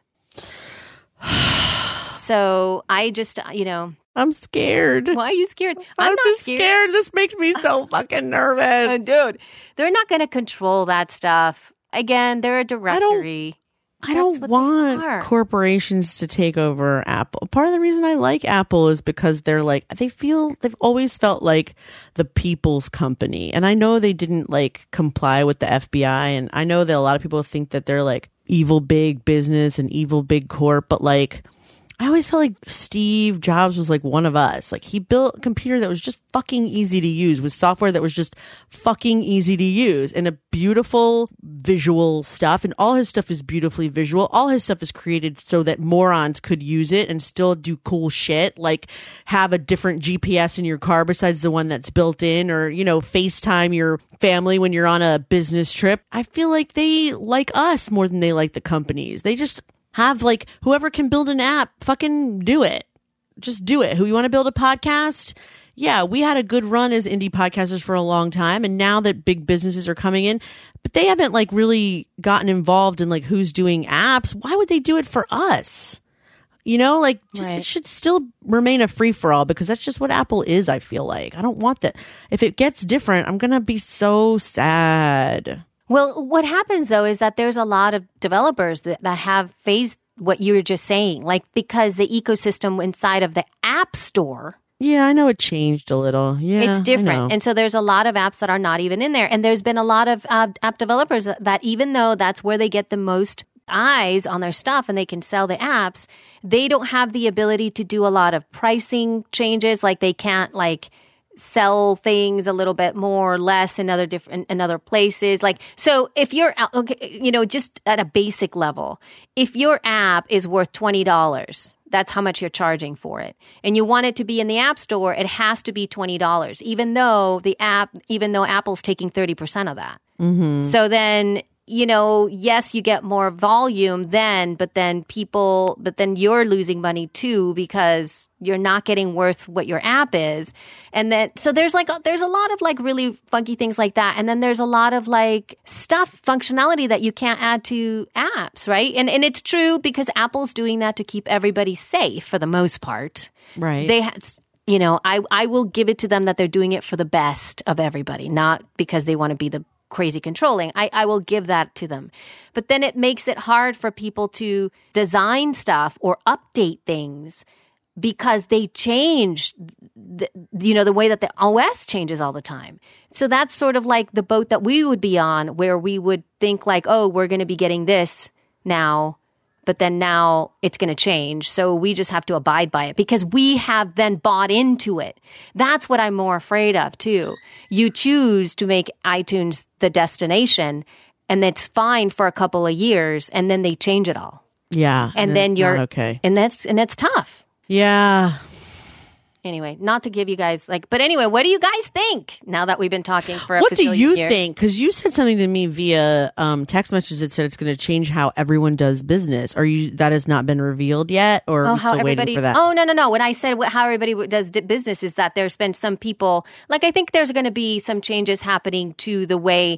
So I just, you know. I'm scared. Why are you scared? I'm, I'm not just scared. scared. This makes me so fucking nervous. Uh, dude, they're not going to control that stuff. Again, they're a directory. I don't That's what want they are. corporations to take over Apple. Part of the reason I like Apple is because they're like, they feel, they've always felt like the people's company. And I know they didn't like comply with the F B I. And I know that a lot of people think that they're like evil big business and evil big corp, but like, I always felt like Steve Jobs was like one of us. Like he built a computer that was just fucking easy to use with software that was just fucking easy to use and a beautiful visual stuff. And all his stuff is beautifully visual. All his stuff is created so that morons could use it and still do cool shit. Like have a different G P S in your car besides the one that's built in, or, you know, FaceTime your family when you're on a business trip. I feel like they like us more than they like the companies. They just have like whoever can build an app, fucking do it. Just do it. Who you want to build a podcast? Yeah, we had a good run as indie podcasters for a long time. And now that big businesses are coming in, but they haven't like really gotten involved in like who's doing apps. Why would they do it for us? You know, like just Right. it should still remain a free for all because that's just what Apple is. I feel like I don't want that. If it gets different, I'm gonna be so sad. Well, what happens though is that there's a lot of developers that, that have phased what you were just saying, like because the ecosystem inside of the App Store, Yeah, I know it changed a little. Yeah, it's I different. know. And so there's a lot of apps that are not even in there. And there's been a lot of uh, app developers that even though that's where they get the most eyes on their stuff and they can sell the apps, they don't have the ability to do a lot of pricing changes. Like they can't like sell things a little bit more or less in other different in other places. Like so if you're okay, you know, just at a basic level, if your app is worth twenty dollars, that's how much you're charging for it. And you want it to be in the App Store, it has to be twenty dollars, even though the app, even though Apple's taking thirty percent of that. Mm-hmm. So then, you know, yes, you get more volume then, but then people, but then you're losing money too because you're not getting worth what your app is. And then, so there's like, a, there's a lot of like really funky things like that. And then there's a lot of like stuff, functionality that you can't add to apps, right? And and it's true because Apple's doing that to keep everybody safe for the most part. Right. They had, you know, I, I will give it to them that they're doing it for the best of everybody, not because they want to be the crazy controlling. I, I will give that to them. But then it makes it hard for people to design stuff or update things because they change, the, you know, the way that the O S changes all the time. So that's sort of like the boat that we would be on where we would think like, oh, we're going to be getting this now, but then now it's going to change. So we just have to abide by it because we have then bought into it. That's what I'm more afraid of too. You choose to make iTunes the destination and it's fine for a couple of years and then they change it all. Yeah. And then it's you're not okay. And that's and that's tough. Yeah. Anyway, not to give you guys like, but anyway, what do you guys think now that we've been talking for a What do bazillion you years? think? Because you said something to me via um, text message that said it's going to change how everyone does business. Are you that has not been revealed yet, or are Oh, we how still waiting everybody? for that? Oh no, no, no. When I said what, how everybody does di- business is that there's been some people. Like I think there's going to be some changes happening to the way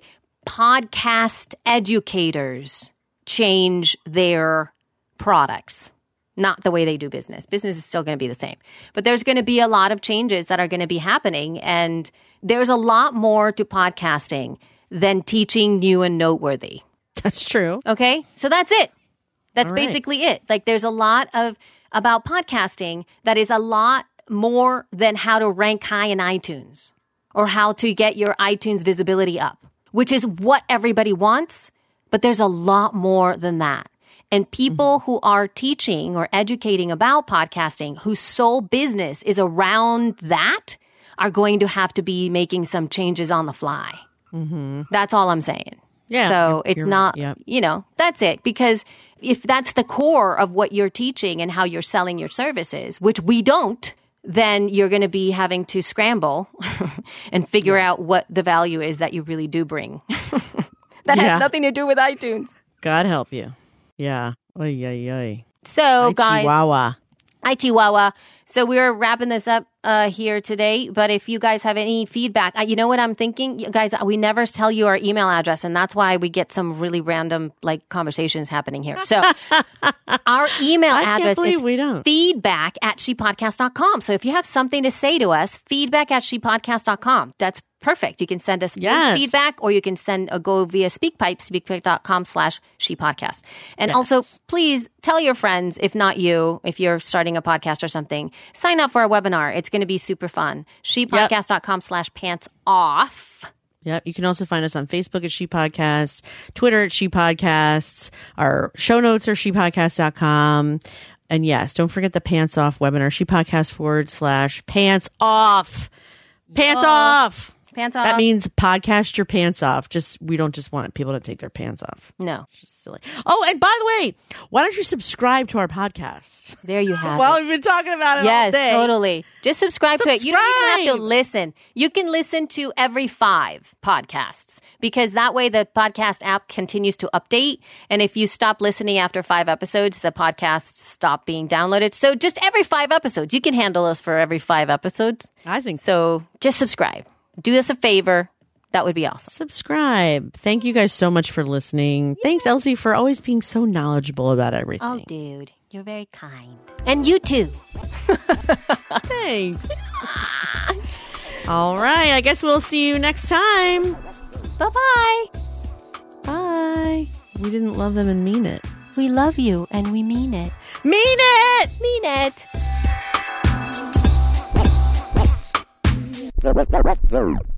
podcast educators change their products. Not the way they do business. Business is still going to be the same. But there's going to be a lot of changes that are going to be happening. And there's a lot more to podcasting than teaching new and noteworthy. That's true. Okay? So that's it. That's All right. basically it. Like there's a lot of about podcasting that is a lot more than how to rank high in iTunes or how to get your iTunes visibility up, which is what everybody wants. But there's a lot more than that. And people who are teaching or educating about podcasting, whose sole business is around that, are going to have to be making some changes on the fly. Mm-hmm. That's all I'm saying. Yeah, So you're- it's you're not, right. Yep. you know, that's it. Because if that's the core of what you're teaching and how you're selling your services, which we don't, then you're going to be having to scramble and figure out what the value is that you really do bring. that Yeah. has nothing to do with iTunes. God help you. Yeah. Oy, oy, oy. So, Hi, guys. Chihuahua. Hi, Chihuahua. So we're wrapping this up uh, here today. But if you guys have any feedback, uh, you know what I'm thinking? You guys, we never tell you our email address, and that's why we get some really random like conversations happening here. So our email I can't address believe is we don't. feedback at shepodcast dot com. So if you have something to say to us, feedback at shepodcast dot com. That's perfect. You can send us Yes. feedback, or you can send a go via SpeakPipe, speakpipe.com slash shepodcast. And also, please tell your friends, if not you, if you're starting a podcast or something, sign up for our webinar. It's going to be super fun. shepodcast.com slash pants off. Yep. You can also find us on Facebook at She Podcast, Twitter at She Podcasts. Our show notes are she podcast dot com. And yes, don't forget the Pants Off webinar, shepodcast forward slash pants off. Pants Oh. off. Pants off. That means podcast your pants off. Just we don't just want people to take their pants off. no. It's just silly. Oh, and by the way, why don't you subscribe to our podcast? There you have Well, it. we've been talking about it all Yes, day. totally. Just subscribe, to it. You don't even have to Subscribe. listen. You can listen to every five podcasts because that way the podcast app continues to update. And if you stop listening after five episodes, the podcasts stop being downloaded. So just every five episodes, you can handle us for every five episodes. I think so. So just subscribe. Do us a favor. that would be awesome. Subscribe. Thank you guys so much for listening. Thanks, Elsie, for always being so knowledgeable about everything. Oh, dude, you're very kind. And you too. Thanks. All right. I guess we'll see you next time. Bye-bye. Bye. We didn't love them and mean it. We love you and we mean it. Mean it! Mean it.